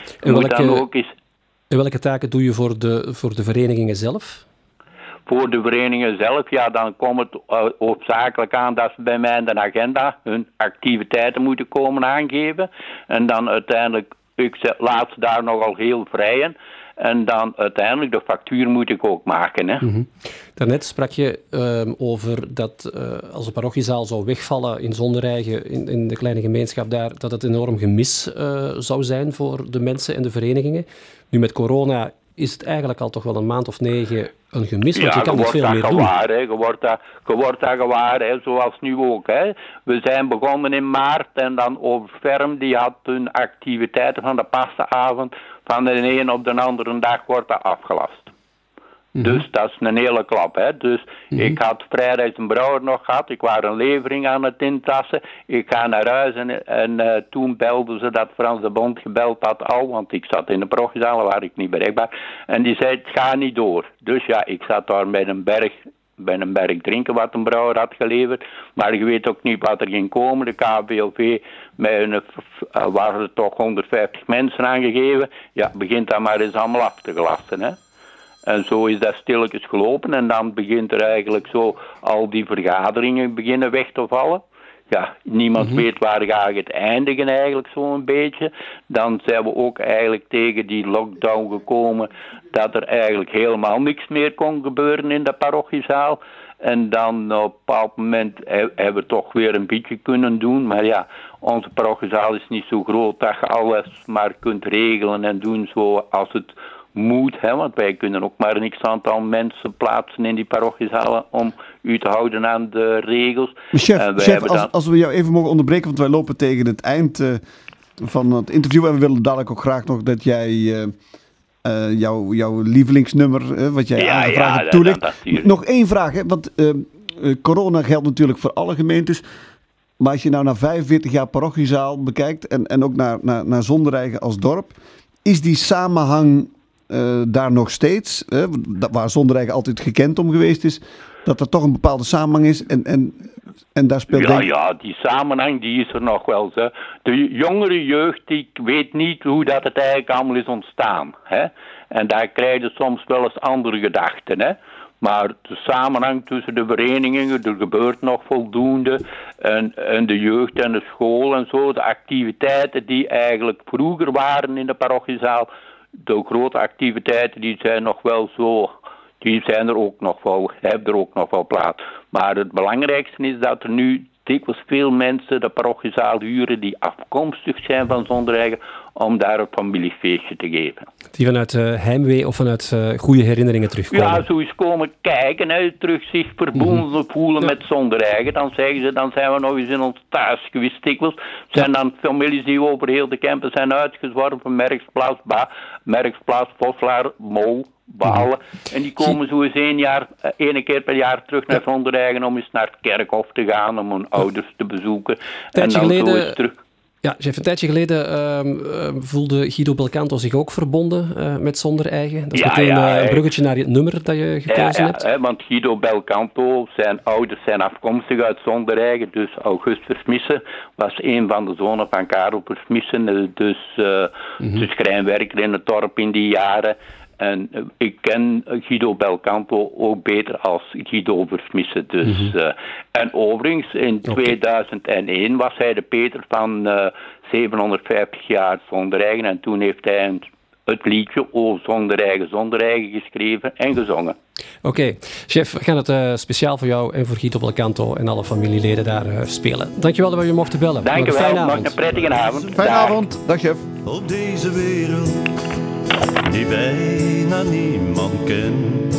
En welke taken doe je voor de verenigingen zelf? Voor de verenigingen zelf, ja, dan komt het hoofdzakelijk aan dat ze bij mij in de agenda hun activiteiten moeten komen aangeven. En dan uiteindelijk, ik laat ze daar nogal heel vrij in. En dan uiteindelijk de factuur moet ik ook maken. Hè. Mm-hmm. Daarnet sprak je over dat als de parochiezaal zou wegvallen in Zondereigen, in de kleine gemeenschap daar, dat het enorm gemis zou zijn voor de mensen en de verenigingen. Nu met corona is het eigenlijk al toch wel een maand of 9 een gemis, want je kan niet veel meer doen. Je wordt dat gewaar, hè, zoals nu ook. Hè. We zijn begonnen in maart en dan Overferm, die had hun activiteiten van de pastenavond van de een op de andere dag wordt dat afgelast. Dus dat is een hele klap. Hè? Dus ik had vrijdag een brouwer nog gehad. Ik was een levering aan het intassen. Ik ga naar huis en toen belden ze dat Frans de Bond gebeld had al. Want ik zat in de parochiezaal, waar ik niet bereikbaar. En die zei, het gaat niet door. Dus ja, ik zat daar bij een berg drinken wat een brouwer had geleverd. Maar je weet ook niet wat er ging komen. De KVLV, waren er toch 150 mensen aangegeven. Ja, begint dat maar eens allemaal af te glassen, hè. En zo is dat stilletjes gelopen. En dan begint er eigenlijk zo al die vergaderingen beginnen weg te vallen. Ja, niemand weet waar ga het eindigen eigenlijk zo'n beetje. Dan zijn we ook eigenlijk tegen die lockdown gekomen dat er eigenlijk helemaal niks meer kon gebeuren in de parochiezaal. En dan op een bepaald moment hebben we toch weer een beetje kunnen doen. Maar ja, onze parochiezaal is niet zo groot dat je alles maar kunt regelen en doen zoals het moet. Hè? Want wij kunnen ook maar een x-aantal mensen plaatsen in die parochiezalen om u te houden aan de regels. Chef, als we jou even mogen onderbreken, want wij lopen tegen het eind van het interview. En we willen dadelijk ook graag nog dat jij jouw lievelingsnummer, wat jij aangevraagd hebt, toelicht. Nog één vraag, hè? Want corona geldt natuurlijk voor alle gemeentes. Maar als je nou naar 45 jaar parochiezaal bekijkt en ook naar Zondereigen als dorp, is die samenhang daar nog steeds, waar Zondereigen altijd gekend om geweest is, dat er toch een bepaalde samenhang is en daar speelt... Ja, die samenhang die is er nog wel. Hè. De jongere jeugd die weet niet hoe dat het eigenlijk allemaal is ontstaan. Hè. En daar krijg je soms wel eens andere gedachten. Hè. Maar de samenhang tussen de verenigingen, er gebeurt nog voldoende. En de jeugd en de school en zo, de activiteiten die eigenlijk vroeger waren in de parochiezaal, de grote activiteiten die zijn nog wel zo, die zijn er ook nog wel, hebben er ook nog wel plaats. Maar het belangrijkste is dat er nu dikwijls veel mensen de parochiezaal huren die afkomstig zijn van Zondereigen om daar een familiefeestje te geven. Die vanuit heimwee of vanuit goede herinneringen terugkomen. Ja, zo eens komen kijken, hè, terug zich verbonden voelen met Zondereigen. Dan zeggen ze, dan zijn we nog eens in ons thuis geweest dikwijls. Zijn dan families die over heel de campen zijn uitgezworven, Merksplaats, Voslaar, Mol, Balen. En die komen zo eens één keer per jaar terug naar Zondereigen om eens naar het kerkhof te gaan, om hun ouders te bezoeken. En dan zo eens terug. Ja, chef, een tijdje geleden voelde Guido Belcanto zich ook verbonden met Zondereigen. Dat is meteen een bruggetje naar het nummer dat je gekozen hebt. Ja, want Guido Belcanto, zijn ouders zijn afkomstig uit Zondereigen. Dus August Versmissen was een van de zonen van Karel Versmissen. Dus schrijnwerker in het dorp in die jaren. En ik ken Guido Belcanto ook beter als Guido Versmissen. Dus, en overigens, in 2001 was hij de Peter van 750 jaar Zondereigen. En toen heeft hij het liedje O Zondereigen geschreven en gezongen. Oké, chef, we gaan het speciaal voor jou en voor Guido Belcanto en alle familieleden daar spelen. Dankjewel dat we je mochten bellen. Dank je wel, nog een prettige avond. Fijne avond, dag chef. Op deze wereld die bijna niemand kent,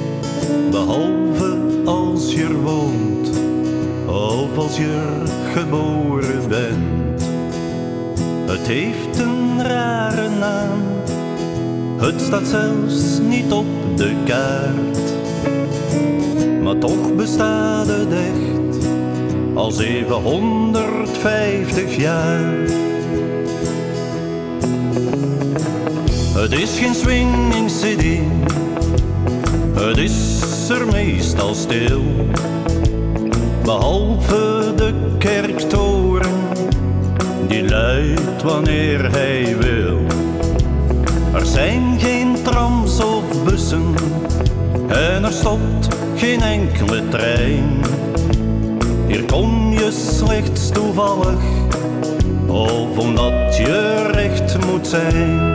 behalve als je er woont of als je geboren bent. Het heeft een rare naam, het staat zelfs niet op de kaart, maar toch bestaat het echt al 750 jaar. Het is geen swinging-cd, het is er meestal stil, behalve de kerktoren, die luidt wanneer hij wil. Er zijn geen trams of bussen en er stopt geen enkele trein. Hier kom je slechts toevallig of omdat je recht moet zijn.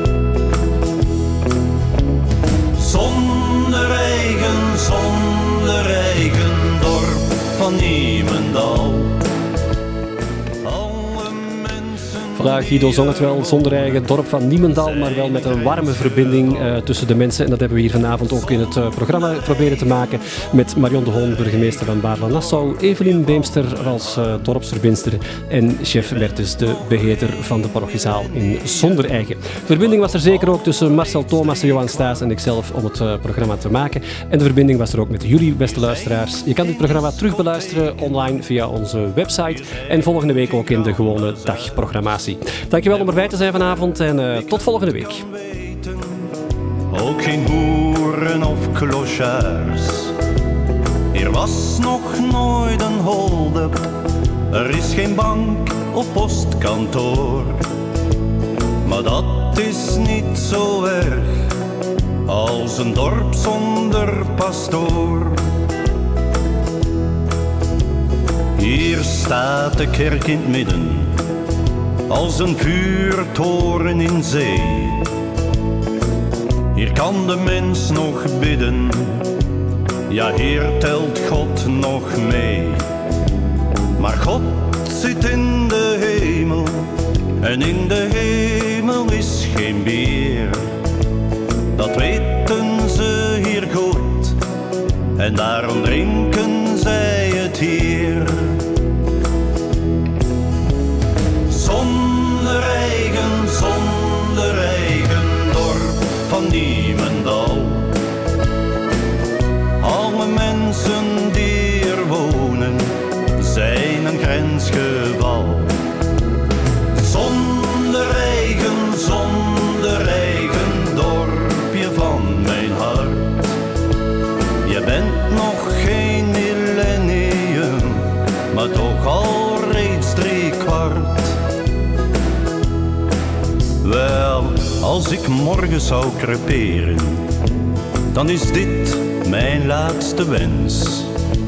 Zondereigen, dorp van Niemendal. Voilà, Guido zong het wel, zonder eigen dorp van Niemendal, maar wel met een warme verbinding tussen de mensen. En dat hebben we hier vanavond ook in het programma proberen te maken met Marion de Hoon, burgemeester van Baarle-Nassau, Evelien Beemster als dorpsverbindster en chef Mertens, de beheerder van de parochiezaal in Zondereigen. Verbinding was er zeker ook tussen Marcel Thomas, Johan Staes en ikzelf om het programma te maken. En de verbinding was er ook met jullie, beste luisteraars. Je kan dit programma terugbeluisteren online via onze website en volgende week ook in de gewone dagprogrammatie. Dankjewel om erbij te zijn vanavond en tot volgende week. Ook geen boeren of clochards. Er was nog nooit een hold-up. Er is geen bank of postkantoor. Maar dat is niet zo erg als een dorp zonder pastoor. Hier staat de kerk in het midden, als een vuurtoren in zee. Hier kan de mens nog bidden, ja hier telt God nog mee. Maar God zit in de hemel en in de hemel is geen beer. Dat weten ze hier goed en daarom drinken zij het hier. Zonder eigen dorp van Niemendal. Alle mensen die er wonen zijn een grensgeval. Zonder eigen dorpje van mijn hart. Je bent nog geen millennium, maar toch al reeds 3/4. Wel, als ik morgen zou creperen, dan is dit mijn laatste wens.